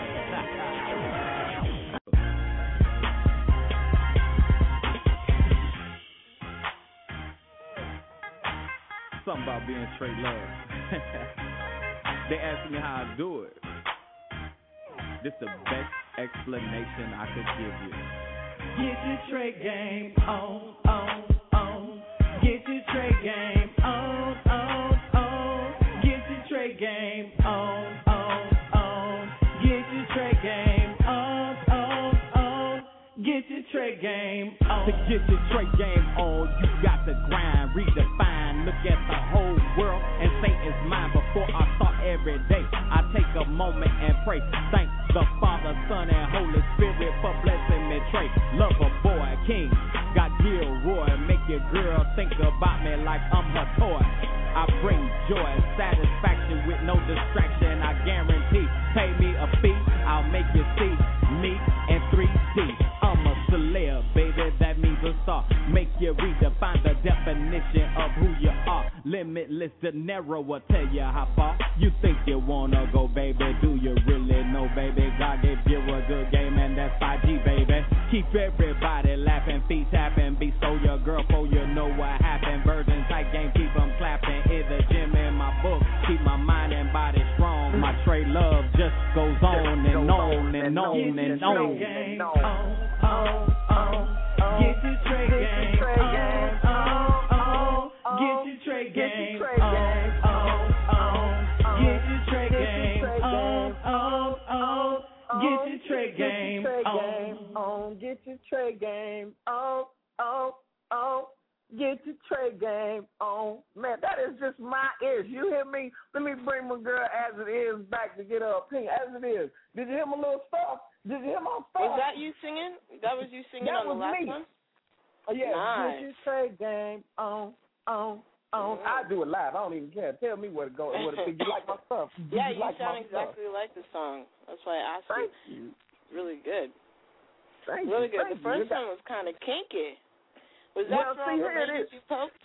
Something about being Trey Love. They asked me how I do it. This the best explanation I could give you. Get your Trey game on, on, on. Get your Trey game on, on, on. Get your Trey game on, on, on. Get your Trey game on, on, on. Get your Trey game on. To get your Trey game on, you got to grind, redefine, look at the whole world and say it's mine. Before I start every day, I take a moment and pray. Thank the Father, Son, and Holy Spirit for blessing me. Trey, lover, boy, king, got Gilroy, make your girl think about me like I'm her toy. I bring joy, satisfaction with no distraction. I guarantee, pay me a fee, I'll make you see me in three D. I'm a celeb, baby, that means a star. Make you redefine the definition of who you are. Limitless, the narrow will tell you how far you think you wanna go, baby. Do you really know, baby? God gave you a good game, and that's five G, baby. Keep everybody laughing, feet tapping, be so your girl, for you know what happened. Virgin tight game, keep them clapping. In the gym, in my book, keep my mind and body strong. My Trey love just goes on and on and on and on. Get your Trey game on, on, on. Get your Trey game on, on, on. Get your Trey game on, on, on. Get your Trey game on. Get your Trey game on, on, on. Get your Trey game on. Man, that is just my ears. You hear me? Let me bring my girl As It Is back to get her opinion. As It Is. Did you hear my little stuff? Did you hear my stuff? Was that you singing? That was you singing that on the last me. one? Oh, yeah. Nice. Get your Trey game on, on, on. I do it live. I don't even care. Tell me where to go. Where to, you like my stuff? Yeah, you, you like sound my exactly stuff? like the song. That's why I asked Thank you. you. Really good. Thank really you. good. Thank The first you. one was kind of kinky. Was that Well, for see, all the here it ladies is. you poked?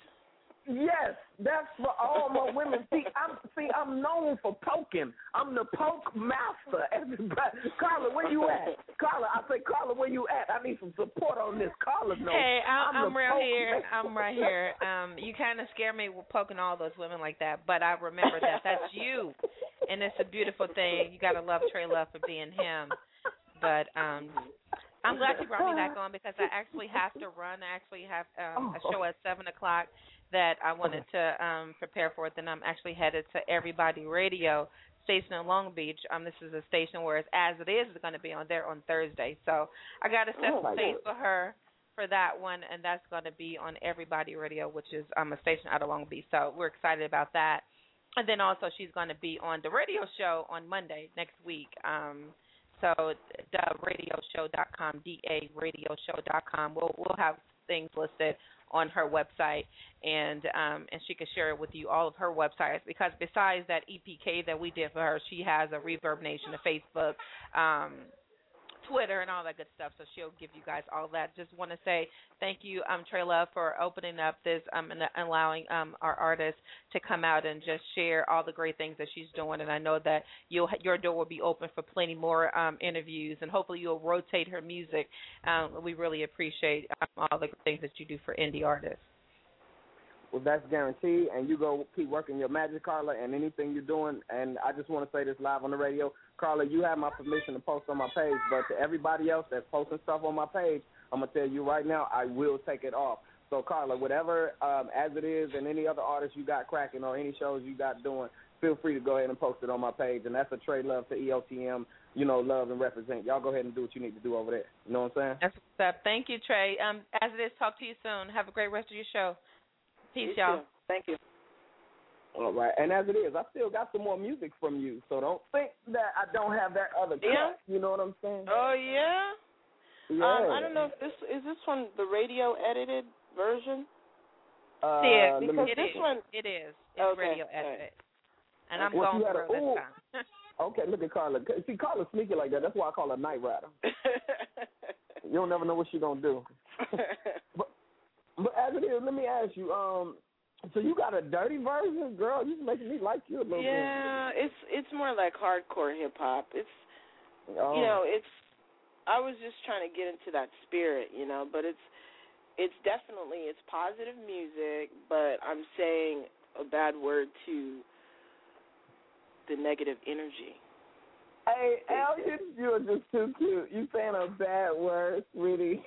Yes, that's for all my women. See, I'm see, I'm known for poking. I'm the poke master. Everybody, Carla, where you at? Carla, I say, Carla, where you at? I need some support on this. Carla, no. Hey, I'm, I'm, I'm the right poke here. master. I'm right here. Um, you kind of scare me with poking all those women like that, but I remember that that's you, and it's a beautiful thing. You gotta love Trey Love for being him. But um, I'm glad you brought me back on because I actually have to run. I actually have um, a show at seven o'clock that I wanted to um, prepare for. Then I'm actually headed to Everybody Radio station in Long Beach. Um, this is a station where it's As It Is is going to be on there on Thursday. So I got to set Oh, the my stage God. for her for that one, and that's going to be on Everybody Radio, which is um, a station out of Long Beach. So we're excited about that. And then also she's going to be on the radio show on Monday next week. Um, so the radio show dot com, D A radio show dot com. We'll we'll have things listed on her website, and um, and she can share it with you, all of her websites, because besides that E P K that we did for her, she has a Reverb Nation, a Facebook, um, Twitter, and all that good stuff, so she'll give you guys all that. Just want to say thank you, um, Trey Love, for opening up this um, and allowing um, our artists to come out and just share all the great things that she's doing, and I know that you'll, your door will be open for plenty more um, interviews, and hopefully you'll rotate her music. Um, we really appreciate um, all the things that you do for indie artists. Well, that's guaranteed, and you go keep working your magic, Carla, and anything you're doing. And I just want to say this live on the radio. Carla, you have my permission to post on my page, but to everybody else that's posting stuff on my page, I'm going to tell you right now, I will take it off. So, Carla, whatever um, As It Is and any other artists you got cracking or any shows you got doing, feel free to go ahead and post it on my page. And that's a Trey Love to E O T M, you know, love and represent. Y'all go ahead and do what you need to do over there. You know what I'm saying? That's what's up. Thank you, Trey. Um, As It Is, talk to you soon. Have a great rest of your show. Peace, You y'all. too. Thank you. All right. And As It Is, I still got some more music from you, so don't think that I don't have that other cut. Yeah. You know what I'm saying? Oh, yeah? Yeah. Um, I don't know if this, is this one the radio edited version? Uh, Yeah, let me because Because it this is. one, It is. It's Okay, radio all right. edited. And I'm Well, going you had through a- it ooh. this time. Okay, look at Carla. See, Carla's sneaky like that. That's why I call her Night Rider. You don't never know what she's going to do. But, but As It Is, let me ask you, um, so you got a dirty version? Girl, you're making me like you a little yeah, it's it's more like hardcore hip hop. It's bit. Oh. you know, it's I was just trying to get into that spirit, you know, but it's it's definitely it's positive music, but I'm saying a bad word to the negative energy. Hey, Al, you, you are just too cute. You saying a bad word, sweetie.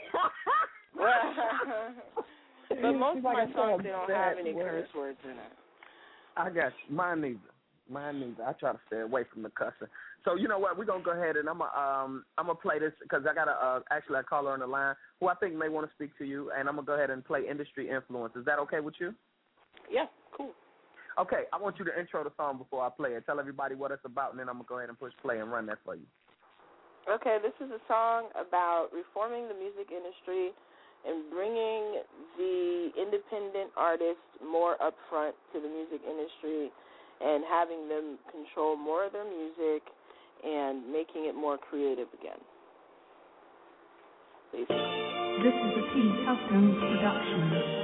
But most of my songs, they don't have any curse words in it. I got you. Mine neither. Mine neither. I try to stay away from the cussing. So you know what? We're gonna go ahead and I'm gonna um I'm gonna play this because I got a uh, actually a caller on the line who I think may want to speak to you, and I'm gonna go ahead and play Industry Influence. Is that okay with you? Yeah, cool. Okay, I want you to intro the song before I play it. Tell everybody what it's about, and then I'm gonna go ahead and push play and run that for you. Okay, this is a song about reforming the music industry and bringing the independent artists more up front to the music industry and having them control more of their music and making it more creative again. Basically. This is a T Customs production.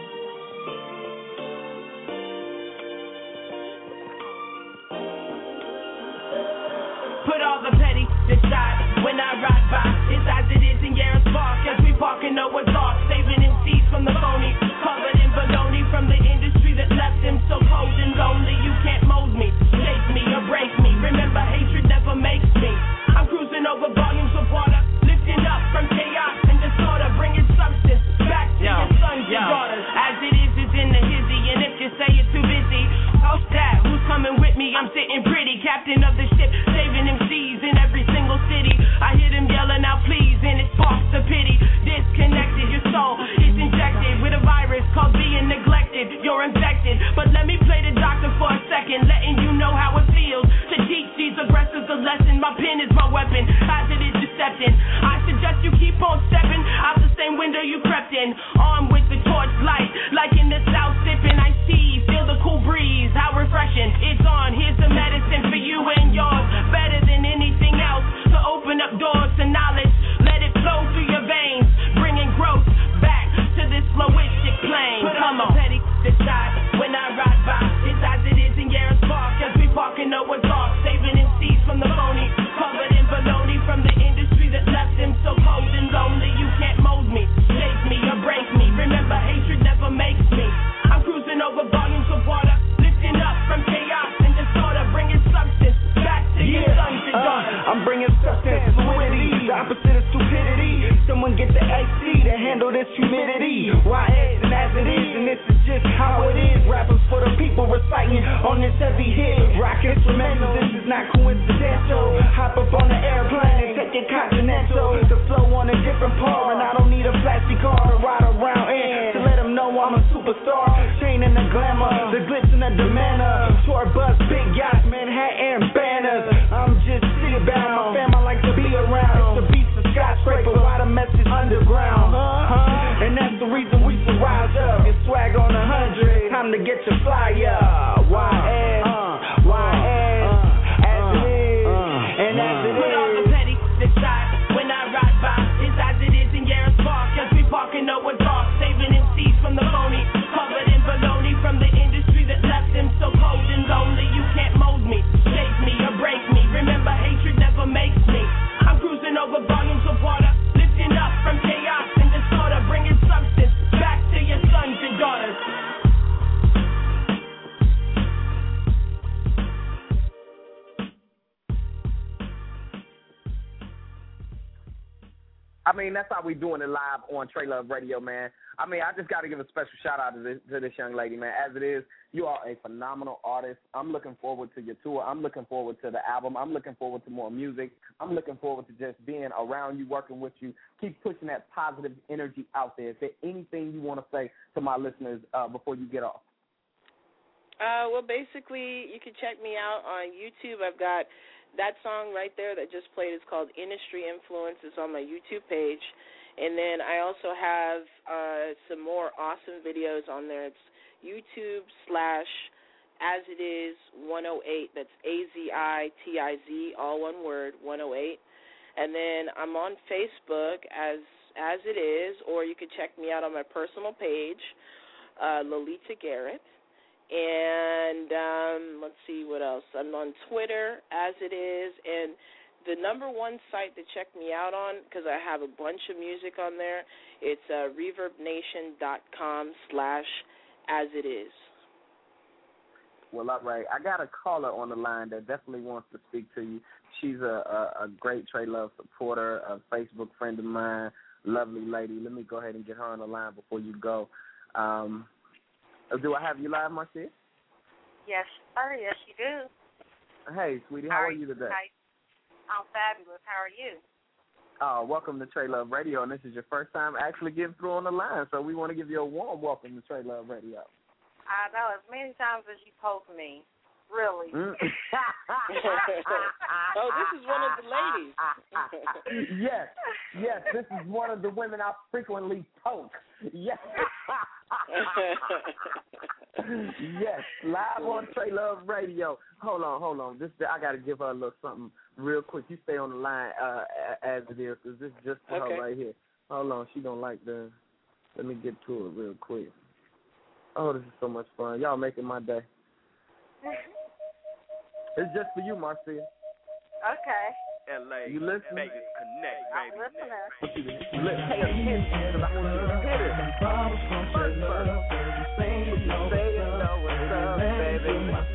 Put all the petty aside when I ride by. It's as it is in Yarrows Park as we park and know what's off. Saving M Cs from the phony, covered in baloney from the industry that left them so cold and lonely. You can't mold me, shape me, or break me. Remember, hatred never makes me. I'm cruising over volumes of water, lifting up from chaos and disorder, bringing substance back to yo, your sons yo. and daughters. As it is, is in the hizzy, and if you say you're too busy, oh that, who's coming with me? I'm sitting pretty, captain of the ship, saving M Cs in every single city. I hear them yelling out, please, and it sparks the pity. Disconnected, your soul is injected with a virus called being neglected. You're infected, but let me play the doctor for a second, letting you know how it feels to teach these aggressors a lesson. My pen is my weapon, as it is deception. I suggest you keep on stepping out the same window you crept in, armed with the torch light, like in the south sipping iced tea. Feel the cool breeze, how refreshing. It's on, here's the medicine for you and yours, better than anything else to open up doors to knowledge. Let it flow through your veins, bringing growth back to this flowistic plane. Put on my petty aside when I ride by. It's as it is in Yarrows Park as we park and know what's off. Saving M Cs from the phony, covered in baloney from the industry that left them so cold and lonely. You can't mold me, shape me, or break me. Remember, hatred never makes me. I'm cruising over volumes of water, lifting up from chaos and disorder, bringing substance back to yeah. your sons and daughters. Uh, I'm bringing substance, fluidity, the opposite of stupidity. Someone get the A C to handle this humidity. Y X and as it is, and this is just how it is. Rappers for the people reciting on this heavy hit. Rock instrumental, this is not coincidental. Hop up on the airplane and take it continental. The flow on a different part, and I don't need a plastic car to ride around in to let them know I'm a superstar. Chain and the glamour, the glitz and the demeanor. Tour bus, big yachts, Manhattan banners. I'm just city bound, my fam I like to be around. It's the beats of skyscraper, why the message underground? Huh? And that's the reason we should rise up. Get swag on a hundred, time to get your flyer. Y S, Y S, as it is, and as it is. Put all the petty aside when I ride by. It's as it is in Yarrows Park as we park and know what's off. Saving M Cs from the phony, covered in baloney from the industry that left them so cold and lonely. You can't mold me, shape me, or break me. Remember, hatred never makes me. I'm cruising over volumes of water, lifting up from chaos and disorder, bringing substance back to your sons and daughters. I mean, that's how we doing it live on Trey Love Radio, man. I mean, I just got to give a special shout-out to this, to this young lady, man. As it is, you are a phenomenal artist. I'm looking forward to your tour. I'm looking forward to the album. I'm looking forward to more music. I'm looking forward to just being around you, working with you. Keep pushing that positive energy out there. Is there anything you want to say to my listeners uh, before you get off? Uh, well, basically, you can check me out on YouTube. I've got that song right there that just played is called Industry Influence. It's on my YouTube page. And then I also have uh, some more awesome videos on there. It's YouTube slash As It Is one oh eight. That's A Z I T I Z, all one word, one oh eight. And then I'm on Facebook as As It Is, or you can check me out on my personal page, uh, Lolita Garrett. And um, let's see what else. I'm on Twitter, As It Is, and the number one site to check me out on, because I have a bunch of music on there, it's uh, reverb nation dot com slash as it is. Well, all right. I got a caller on the line that definitely wants to speak to you. She's a, a, a great Trey Love supporter, a Facebook friend of mine, lovely lady. Let me go ahead and get her on the line before you go. Um, do I have you live, Marcia? Yes, sir. Yes, you do. Hey, sweetie. How, How are you today? Hi. I'm fabulous. How are you? Uh, welcome to Trey Love Radio, and this is your first time actually getting through on the line, so we want to give you a warm welcome to Trey Love Radio. I know, as many times as you post me. Really. Mm. Oh, this is one of the ladies. Yes, yes, this is one of the women I frequently poke. Yes. Yes, live on Trey Love Radio. Hold on, hold on. This I got to give her a little something real quick. You stay on the line uh, as it is, because this is just for okay. her right here. Hold on, she don't like the. Let me get to it real quick. Oh, this is so much fun. Y'all making my day. It's just for you, Marcia. Okay. L A, you listen? Vegas Connect, baby. I'm listening. Listen, pay attention, because I want you to hit it. First verse. Say you know what's up, baby.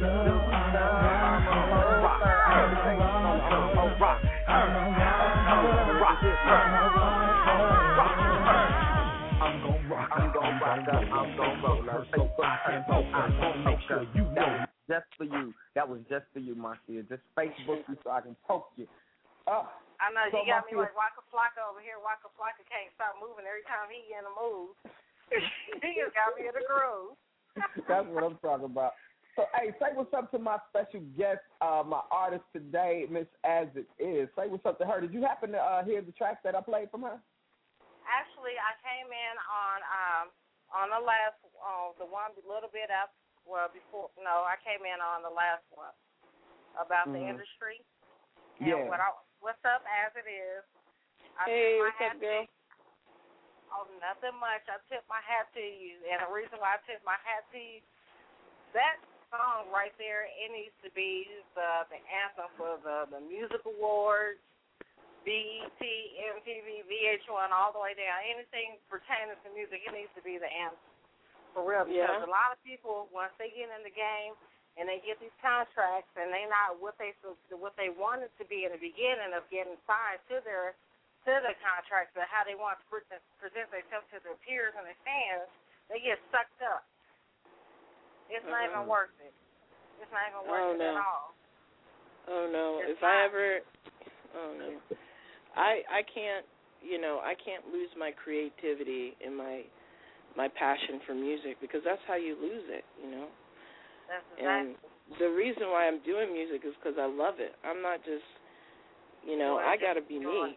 I'm gonna rock, I'm gonna rock up, I'm gonna roll up. Facebook, I'm gonna make sure you know. Just for you. That was just for you, Marcia. Just Facebook you so I can poke you. Oh, I know, so you got Marcia, me like Waka Flocka over here. Waka Flocka can't stop moving every time he in the mood. He just got me in the groove. That's what I'm talking about. So, hey, say what's up to my special guest, uh, my artist today, Miss As It Is. Say what's up to her. Did you happen to uh, hear the tracks that I played from her? Actually, I came in on um, on the last, uh, the one a little bit up. Well, before, no, I came in on the last one about mm-hmm. the industry. And yeah. what I, what's up, As It Is. I hey, my what's hat up, girl? To, oh, nothing much. I tip my hat to you. And the reason why I tip my hat to you, that song right there, it needs to be the, the anthem for the, the music awards, B E T, M T V, V H one, all the way down. Anything pertaining to music, it needs to be the anthem. For real, because yeah. a lot of people, once they get in the game and they get these contracts and they not what they what they wanted to be in the beginning of getting signed to their to the contracts and how they want to present, present themselves to their peers and their fans, they get sucked up. It's uh-huh. not even worth it. It's not even worth oh, it no. at all. Oh no! It's if not. I ever, oh no, I I can't. You know, I can't lose my creativity and my. my passion for music, because that's how you lose it, you know. That's exactly. And the reason why I'm doing music is because I love it. I'm not just, you know, I got to be me.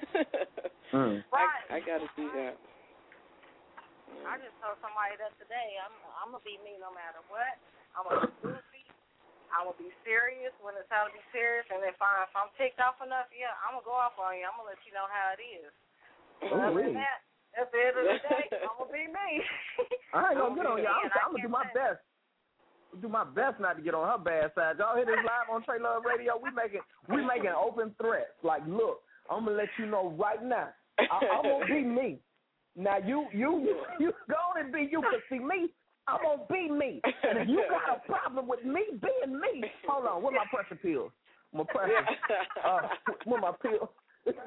mm. Right. I, I got to do that. Yeah. I just told somebody that today. I'm I'm gonna be me no matter what. I'm gonna be goofy. I'm gonna be serious when it's time to be serious. And if I if I'm ticked off enough, yeah, I'm gonna go off on you. I'm gonna let you know how it is. Oh, Other really? than that, at the end of the day, I'm going to be me. I ain't going to get on y'all. I'm, I'm going to do my best. Do my best not to get on her bad side. Y'all hear this live on Trey Love Radio? We making we making open threats. Like, look, I'm going to let you know right now. I, I'm going to be me. Now, you you, you, you go on and be you, because see me, I'm going to be me. And if you got a problem with me being me, hold on, where my pressure pills? My pressure, uh, where my pills?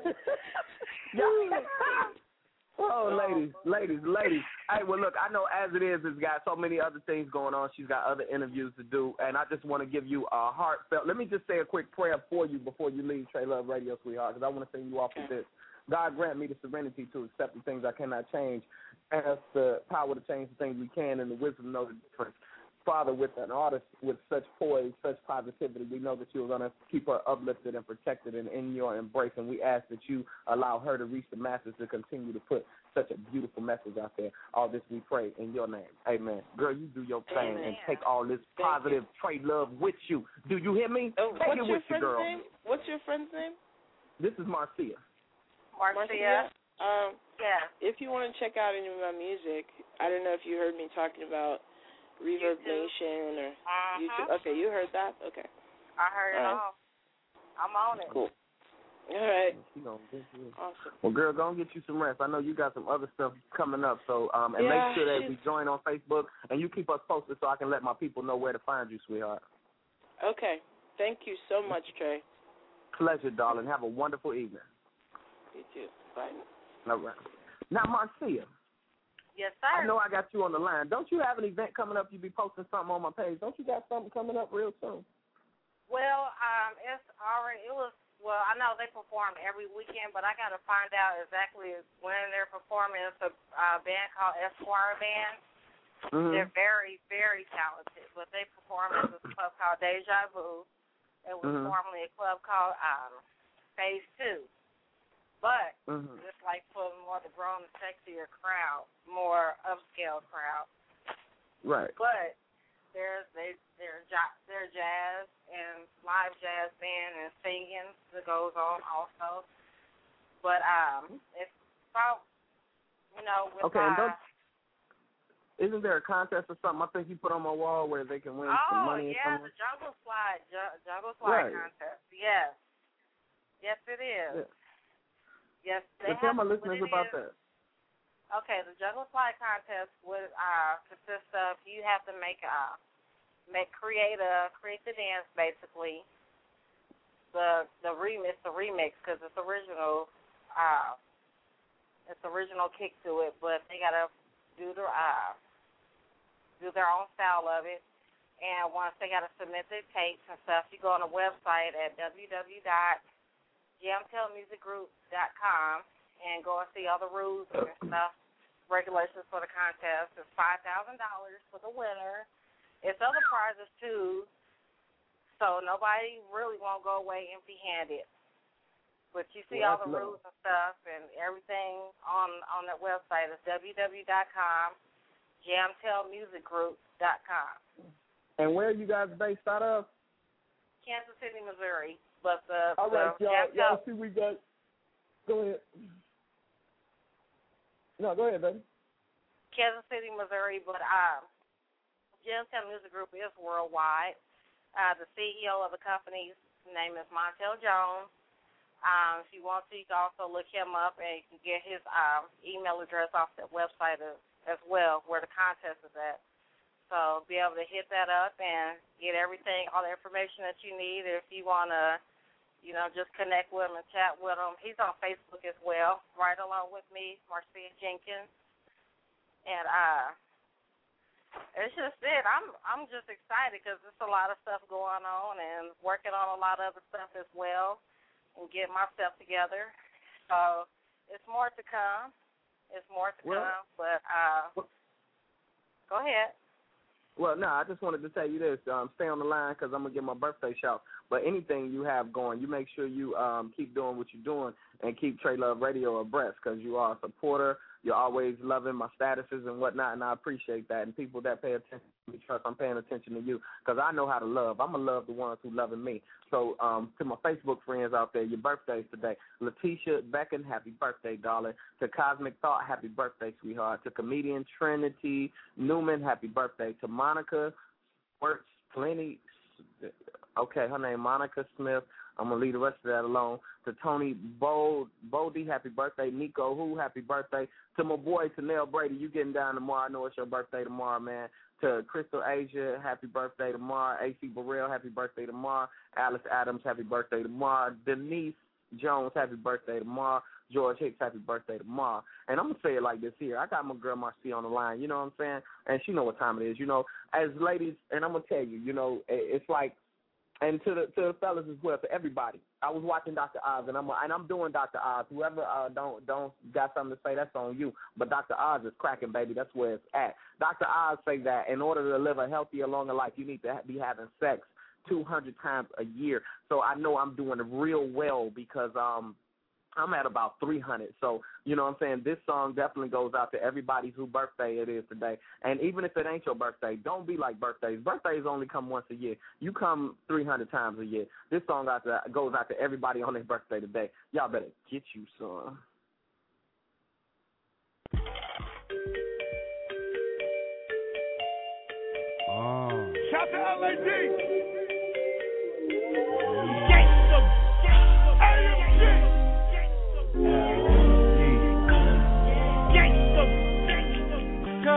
Oh, ladies, ladies, ladies. Hey, well, look, I know As It Is has got so many other things going on. She's got other interviews to do, and I just want to give you a heartfelt. Let me just say a quick prayer for you before you leave Trey Love Radio, sweetheart, because I want to send you off with this. God grant me the serenity to accept the things I cannot change, and us the power to change the things we can, and the wisdom to know the difference. Father, with an artist with such poise, such positivity, we know that you're going to keep her uplifted and protected and in your embrace, and we ask that you allow her to reach the masses to continue to put such a beautiful message out there. All this we pray in your name. Amen. Girl, you do your thing. Amen. And take all this positive Trey Love with you. Do you hear me? Oh, take what's it your with friend's you, girl. name? What's your friend's name? This is Marcia. Marcia. Um, yeah. If you want to check out any of my music, I don't know if you heard me talking about Reverb Nation or uh-huh. YouTube. Okay, you heard that? Okay. I heard it all. all. I'm on it. Cool. All right. She gonna get you. Awesome. Well, girl, go and get you some rest. I know you got some other stuff coming up, so um, and Yeah, make sure that she's- we join on Facebook and you keep us posted so I can let my people know where to find you, sweetheart. Okay. Thank you so much, Trey. Pleasure, darling. Have a wonderful evening. You too. Bye. All right. Now, Marcia. Yes, sir. I know I got you on the line. Don't you have an event coming up? You be posting something on my page. Don't you got something coming up real soon? Well, um, it's already, it was, well, I know they perform every weekend, but I got to find out exactly when they're performing. It's a uh, band called Esquire Band. Mm-hmm. They're very, very talented, but they perform at this club called Deja Vu. It was Mhm. formerly a club called um, Phase Two. But Mhm. it's like for more the grown and sexier crowd, more upscale crowd. Right. But there's they they're ja- they're jazz and live jazz band and singing that goes on also. But um, it's about you know with Okay, and uh, don't, isn't there a contest or something? I think you put on my wall where they can win some oh money or yeah, something. the jungle slide ju- jungle slide Right. contest. Yes, yes it is. Yeah. Yes, they So tell have my what listeners it about is. that. Okay, the jungle slide contest would uh, consist of you have to make a make create a create the dance basically. The the remix the remix because it's original uh it's original kick to it, but they gotta do the uh do their own style of it. And once they gotta submit their tapes and stuff, you go on the website at w w w dot jam tel music group dot com and go and see all the rules and stuff, regulations for the contest. It's five thousand dollars for the winner. It's other prizes, too, so nobody really won't go away empty-handed. But you see Well, all the that's rules and stuff and everything on, on that website. It's w w w dot com, jam tel music group dot com. And where are you guys based out of? Kansas City, Missouri. But the, All right, the y'all. Jam Y'all Tel- see we got. Go ahead. No, go ahead, baby. Kansas City, Missouri, but um, Jam Tel Music Group is worldwide. Uh, the C E O of the company's name is Montel Jones. Um, if you want to, you can also look him up, and you can get his um, email address off that website as, as well, where the contest is at. So be able to hit that up and get everything, all the information that you need. If you want to, you know, just connect with him and chat with him. He's on Facebook as well, right along with me, Marcia Jenkins. And uh, it's just it. I'm I'm just excited because there's a lot of stuff going on and working on a lot of other stuff as well and getting myself together. So it's more to come. It's more to Well, come. But uh, go ahead. Well, no, I just wanted to tell you this. Um, stay on the line because I'm going to get my birthday shout. But anything you have going, you make sure you um, keep doing what you're doing and keep Trey Love Radio abreast because you are a supporter. You're always loving my statuses and whatnot, and I appreciate that. And people that pay attention to me, trust I'm paying attention to you because I know how to love. I'm going to love the ones who loving me. So um, to my Facebook friends out there, your birthday's today. Letitia Becken, happy birthday, darling. To Cosmic Thought, happy birthday, sweetheart. To comedian Trinity Newman, happy birthday. To Monica Works Plenty, okay, her name Monica Smith. I'm going to leave the rest of that alone. To Tony Bold, Boldy, happy birthday. Nico Who, happy birthday. To my boy, Tanel Brady, you getting down tomorrow. I know it's your birthday tomorrow, man. To Crystal Asia, happy birthday tomorrow. A C Burrell, happy birthday tomorrow. Alice Adams, happy birthday tomorrow. Denise Jones, happy birthday tomorrow. George Hicks, happy birthday tomorrow. And I'm going to say it like this here. I got my girl Marcia on the line, you know what I'm saying? And she know what time it is. You know, as ladies, and I'm going to tell you, you know, it's like, and to the to the fellas as well, to everybody. I was watching Doctor Oz, and I'm and I'm doing Doctor Oz. Whoever uh, don't don't got something to say, that's on you. But Doctor Oz is cracking, baby. That's where it's at. Doctor Oz say that in order to live a healthier, longer life, you need to ha- be having sex two hundred times a year. So I know I'm doing real well because um. I'm at about three hundred. So, you know what I'm saying? This song definitely goes out to everybody whose birthday it is today. And even if it ain't your birthday, don't be like birthdays. Birthdays only come once a year. You come three hundred times a year. This song out to, goes out to everybody on their birthday today. Y'all better get you some. Oh. Shout to L A D. Gangsta, A M G.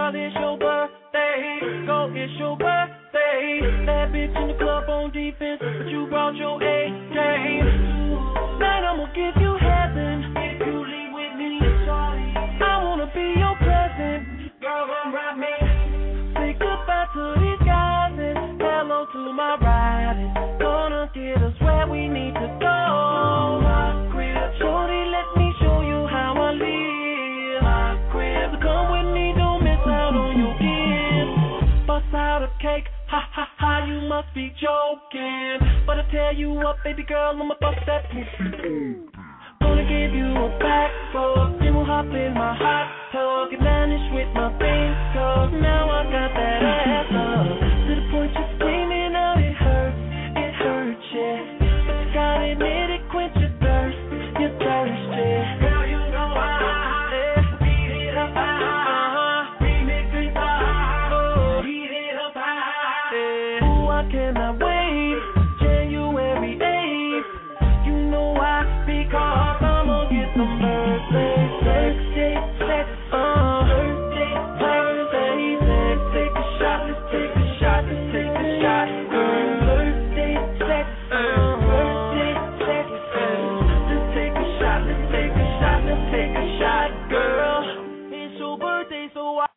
girl, it's your birthday. Go, it's your birthday. That bitch in the club on defense, but you brought your A-game. Tonight I'ma give you heaven if you leave with me. I wanna be your present. Girl, come ride me. Say goodbye to these guys and hello to my riding. Gonna get us where we need to go. My crib, shorty, let me show you how I live. My crib, come with me, don't miss out on your gift. Bust out a cake, ha ha ha, you must be joking. But I tell you what, baby girl, I'ma bust that pussy. Gonna give you a back rub, then we'll hop in my hot tub, get vanish with my face, cause now I got that ass up. To the point you're screaming out, it hurts, it hurts, yeah. But you gotta admit it, quench your thirst, your thirst, yeah. Girl, you know I, yeah. Beat it up high, uh-huh. Remix it high, oh. Beat it up high, yeah. Ooh, I cannot wait, January eighth. You know why, because birthday, birthday, sex, uh, birthday, birthday, sex. Take a shot, let's take a shot, let's take a shot, girl. Birthday, sex, uh, birthday, sex, uh, let's take a shot, let's take a shot, let's take a shot, girl. It's your birthday, so I.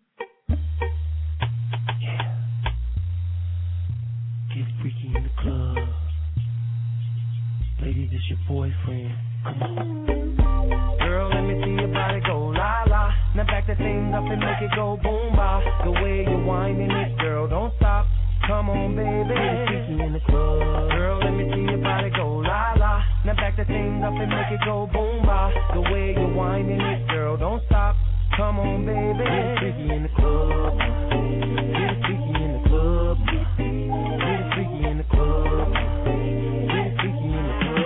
Yeah. Get freaky in the club. Ladies, it's your boyfriend. Come on. Girl, let me see your body go la la. Now back that thing up and make it go boom ba. The way you're whining it, girl, don't stop. Come on, baby. Get freaky in the club. Girl, let me see your body go la la. Now back that thing up and make it go boom ba. The way you're whining it, girl, don't stop. Come on, baby. Get freaky in the club. Get freaky in the club. Get freaky in the club. Get freaky in the club.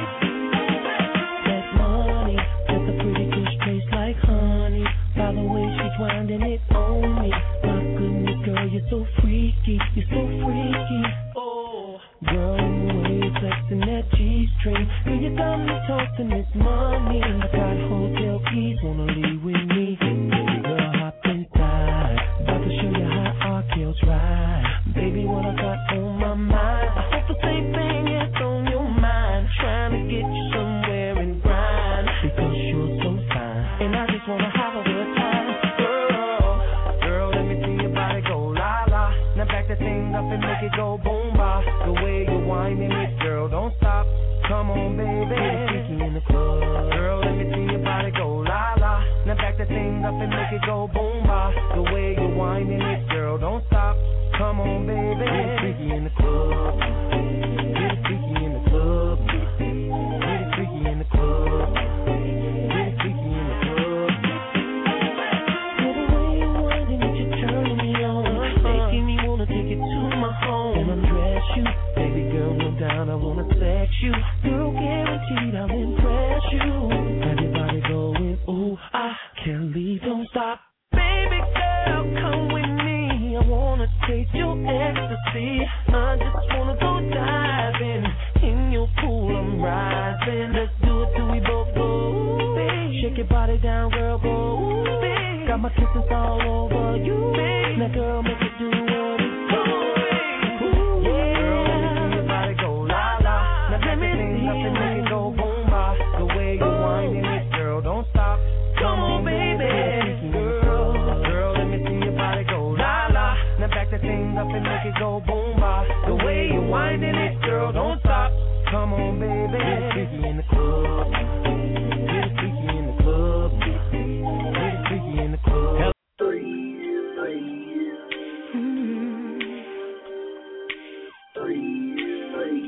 By the way she's winding it on me. My goodness, girl, you're so freaky. You're so freaky. Oh, girl, the way you're flexing that G-string. Girl, you got me tossing this money. I got hotel keys, wanna leave with me. Baby girl, hop inside. About to show you how our kills ride. Baby, what I got on my mind. I hope the same thing is on your mind. Trying to get you somewhere and grind. Because you're so fine. And I just wanna have a good time. Girl, girl, let me see your body go la la. Now back that thing up and make it go boom ba. The way you're whining it, girl, don't stop. Come on, baby. Get freaky in the club. Girl, let me see your body go la la. Now back that thing up and make it go boom ba. The way you're whining it, girl, don't stop. Come on, baby. Get freaky in the club. Get freaky in the club. Get freaky in the club. Get freaky in the club. You're the way you're whining it, you're turning me on. Making me wanna take it to my home and undress you. Baby girl, no doubt I wanna sex you. Girl, guaranteed I'll impress you. Have your body going, ooh, I can't leave, don't stop. Baby girl, come with me. I wanna taste your ecstasy. I just wanna go diving in your pool. I'm rising. Let's do it till we both go. Baby, shake your body down, girl, go. Baby, got my kisses all over you. Baby, now girl, make it do what it's doing. Yeah, girl, let me see your body go la la. Now let me see nothing make it go boom ba. The way you're whining it, girl, don't stop. Come on, baby, girl, girl, let me see your body go la la. Now back that thing up and make it go boom ba. The way you're winding it, girl, don't stop. Come on, baby, get freaky in the club. Get freaky in the club. Get freaky in the club. Three, three, mm-hmm. Three, three,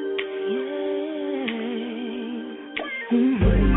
yeah. Mm-hmm.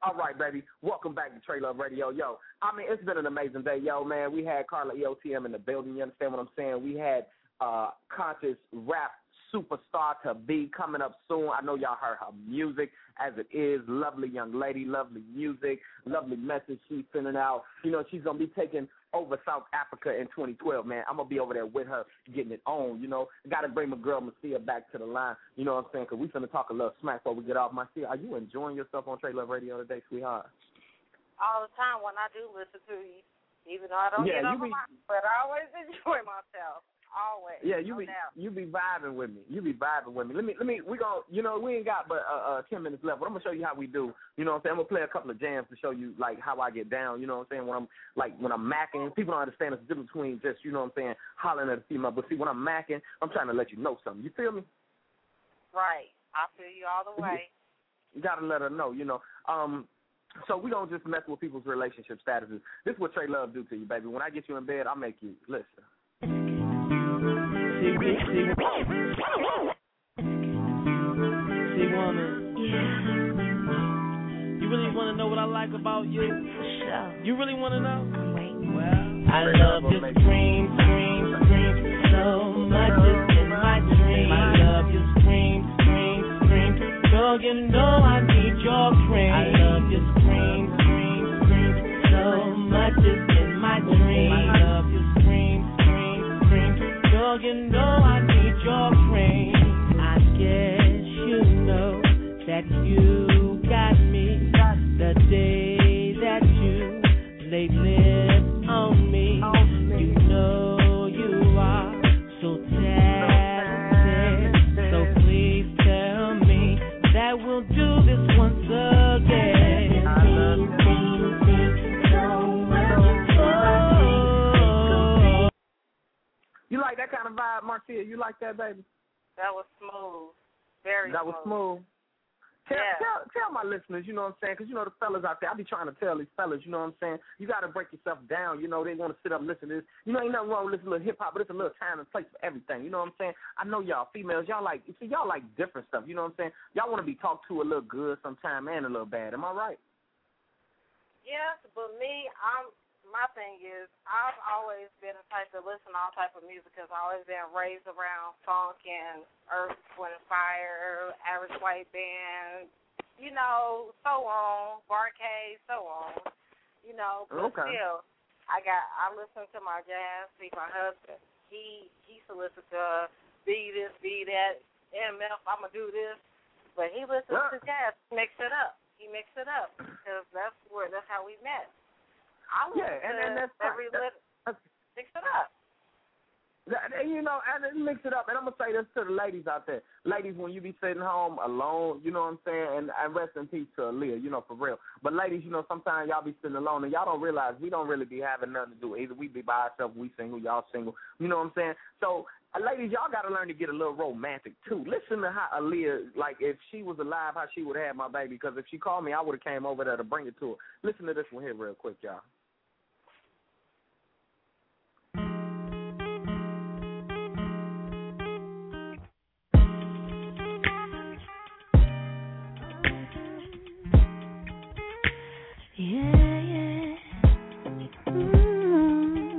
All right, baby. Welcome back to Trey Love Radio. Yo, I mean, it's been an amazing day. Yo, man, we had Carla E O T M in the building. You understand what I'm saying? We had uh, conscious rap superstar to be coming up soon. I know y'all heard her music as it is. Lovely young lady, lovely music, lovely message she's sending out. You know, she's going to be taking over South Africa in twenty twelve, man. I'm going to be over there with her getting it on, you know. Got to bring my girl Marcia back to the line, you know what I'm saying, because we finna talk a little smack before we get off. Marcia, are you enjoying yourself on Trey Love Radio today, sweetheart? All the time when I do listen to you, even though I don't yeah, get you over be, my, but I always enjoy myself. Always. Yeah, you no be doubt. you be vibing with me. You be vibing with me. Let me let me we gon' you know, we ain't got but uh, uh ten minutes left, but I'm gonna show you how we do. You know what I'm saying? I'm gonna play a couple of jams to show you like how I get down, you know what I'm saying, when I'm like when I'm macking. People don't understand the difference between just, you know what I'm saying, hollering at a female. But see, when I'm macking, I'm trying to let you know something. You feel me? Right. I feel you all the way. You gotta let her know, you know. Um So we don't just mess with people's relationship statuses. This is what Trey Love do to you, baby. When I get you in bed, I make you listen. See, see, see, see, woman. You really want to know what I like about you? You really want to know? Well, I love your scream, scream, scream so much. It's in my dream. I love your scream, scream, scream. Girl, you know I need your cream. I love your scream, scream, scream so much. It's in my dream. I love your scream, scream, scream. Girl, you know I need your cream. I guess you know that you got me the day that you laid lips on me. You know you are so talented. So please tell me that we'll do this once again. I love you so much. Oh. You like that kind of vibe, Marcia? You like that, baby? That was smooth. Very That was smooth. Tell, yeah. tell, tell my listeners, you know what I'm saying, because, you know, the fellas out there, I be trying to tell these fellas, you know what I'm saying, you got to break yourself down. You know, they want to sit up and listen to this. You know, ain't nothing wrong with listening to hip-hop, but it's a little time and place for everything. You know what I'm saying? I know y'all females, y'all like, see, y'all like different stuff. You know what I'm saying? Y'all want to be talked to a little good sometime and a little bad. Am I right? Yes, but me, I'm, my thing is, I've always been the type to listen to all type of music because I've always been raised around funk and Earth, Wind and Fire, Average White Band, you know, so on, Barcade, so on, you know, but okay. still, I got, I listen to my jazz. See, my husband, he, he solicits to be this, be that, M F, I'm going to do this, but he listens yeah. to jazz, mix it up. He mixed it up because that's where, that's how we met. I listen yeah, and, to and that's every that's, little, mix it up. And, you know, and then mix it up. And I'm going to say this to the ladies out there. Ladies, when you be sitting home alone, you know what I'm saying, and, and rest in peace to Aaliyah, you know, for real. But ladies, you know, sometimes y'all be sitting alone, and y'all don't realize we don't really be having nothing to do. Either we be by ourselves, we single, y'all single. You know what I'm saying? So, uh, ladies, y'all got to learn to get a little romantic, too. Listen to how Aaliyah, like, if she was alive, how she would have my baby. Because if she called me, I would have came over there to bring it to her. Listen to this one here real quick, y'all. Yeah, yeah. Mm-hmm.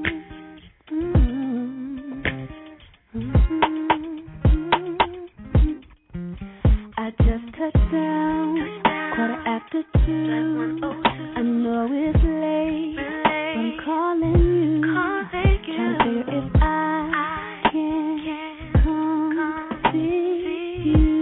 Mm-hmm. I just touched down, quarter after two. I know it's late, but I'm calling you, trying to figure if I can come see you.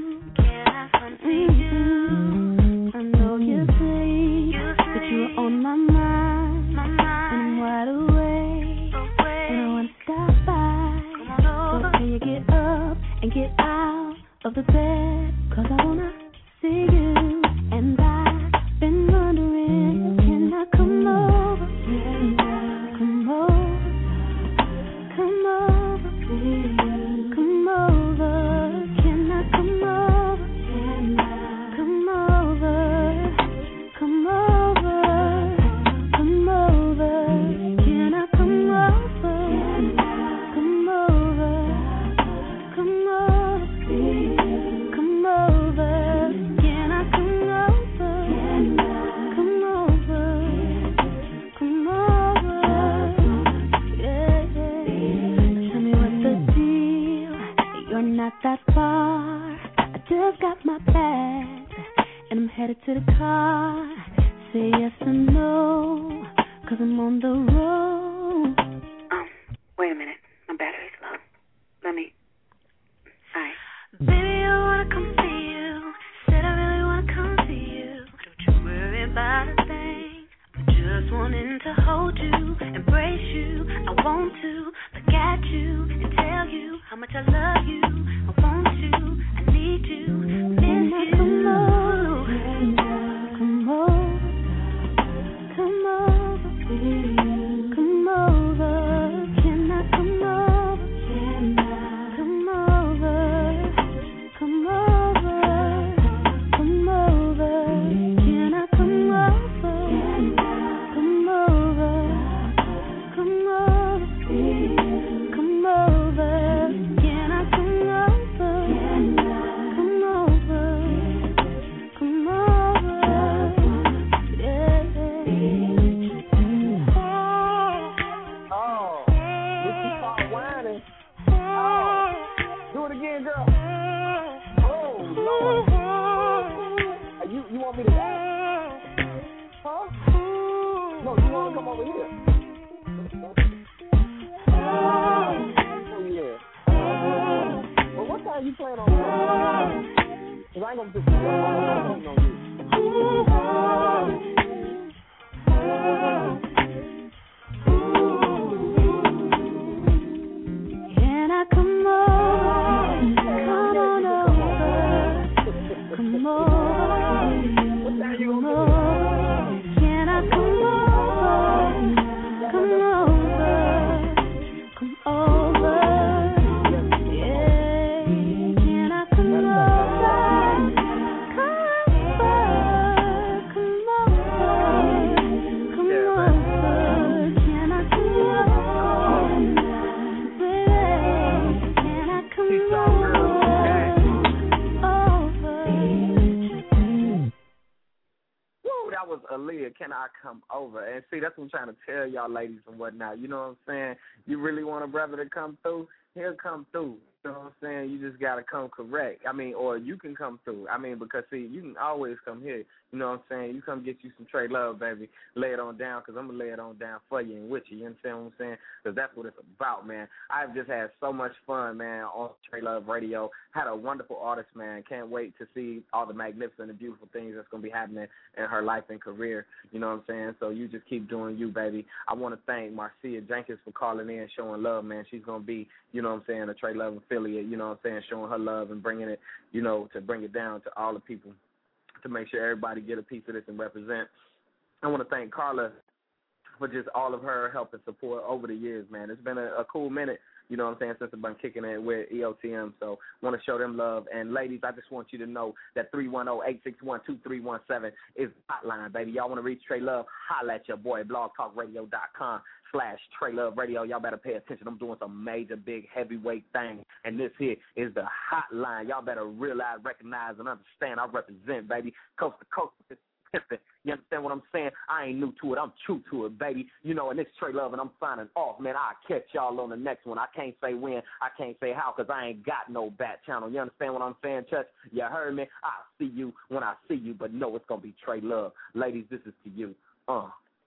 Mm-hmm. I know you're but you're on my mind, my mind. And I'm wide awake, awake. And I want to stop by. So can you get up and get out of the bed? Cause I want to see you. And I've been wondering, can I come over? Can I come over? Come over. Come over. Can I come over? Can I come over? Come over. Come over, can I come over? Come over, come over, come say yes or no, cause I'm on the road. Um, wait a minute. My battery's low. Let me. Alright. Baby, I wanna come see you. Said I really wanna come see you. Don't you worry about a thing. I'm just wanting to hold you, embrace you. I want to look at you and tell you how much I love you. I want you, I need you, miss you. Come over, come over, come over, come over. Can I come over? Can I come over? Come over, come over. Can I come over? Come over, come over, come over. Can I come over? Come over, come over. Yeah. Oh, if you start whining, oh, do it again, girl. Oh, Lord. Hey, you, you want me to dance? Huh? No, you want to come over here. Oh, yeah. Well, what time you playing on? Because I ain't going to do it. I'm on you. Can I come over? Come on over. Come over. Come over. Can I come over? Come over. Come over. Yeah. Can I come over? Come over. Come over. Come over. Can I come over? Can I come over? Woo, that was Aaliyah, Can I Come Over? And see, that's what I'm trying to tell y'all ladies and whatnot. You know what I'm saying? You really want a brother to come through? He'll come through. You know what I'm saying? You just got to come correct. I mean, or you can come through. I mean, because, see, you can always come here. You know what I'm saying? You come get you some Trey Love, baby. Lay it on down, because I'm going to lay it on down for you and with you. You understand what I'm saying? Because that's what it's about, man. I've just had so much fun, man, on Trey Love Radio. Had a wonderful artist, man. Can't wait to see all the magnificent and beautiful things that's going to be happening in her life and career. You know what I'm saying? So you just keep doing you, baby. I want to thank Marcia Jenkins for calling in, showing love, man. She's going to be, you know what I'm saying, a Trey Love affiliate, you know what I'm saying, showing her love and bringing it, you know, to bring it down to all the people, to make sure everybody get a piece of this and represent. I want to thank Carla for just all of her help and support over the years, man. It's been a, a cool minute, you know what I'm saying, since I've been kicking it with E O T M. So I want to show them love. And, ladies, I just want you to know that three one zero, eight six one, two three one seven is the hotline, baby. Y'all want to reach Trey Love? Holla at your boy, blogtalkradio.com slash Trey Love Radio. Y'all better pay attention. I'm doing some major, big, heavyweight thing. And this here is the hotline. Y'all better realize, recognize, and understand I represent, baby, coast to coast. You understand what I'm saying? I ain't new to it. I'm true to it, baby. You know, and it's Trey Love, and I'm signing off, man. I'll catch y'all on the next one. I can't say when. I can't say how, because I ain't got no bat channel. You understand what I'm saying, Church? You heard me? I'll see you when I see you, but no, it's going to be Trey Love. Ladies, this is to you. Uh.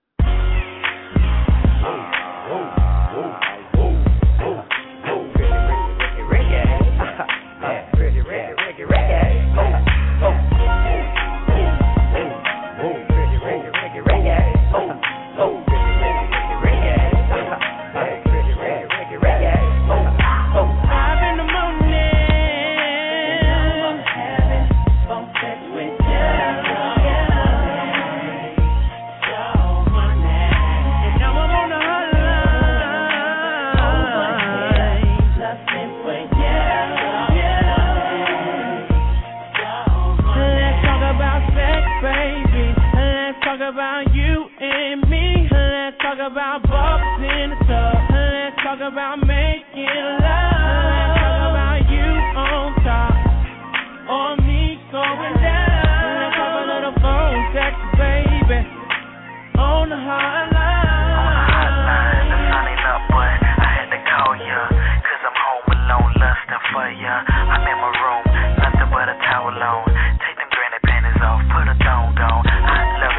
Whoa, whoa, whoa, whoa, whoa, whoa. Reggae, reggae, reggae. Reggae, reggae, reggae, reggae. Oh, oh. About you and me, let's talk about bubbles in the tub, let's talk about making love, let's talk about you on top, or me going down, let's have a little phone sex, baby, on the hotline. On the hotline, the sun ain't up, but I had to call ya, cause I'm home alone, lusting for ya, I'm in my room, nothing but a towel on, take them granny panties off, put a thong on, I love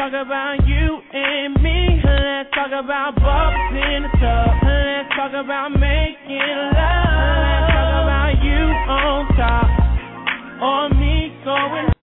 talk about you and me. Let's talk about bubbles in the tub. Let's talk about making love. Let's talk about you on top or me going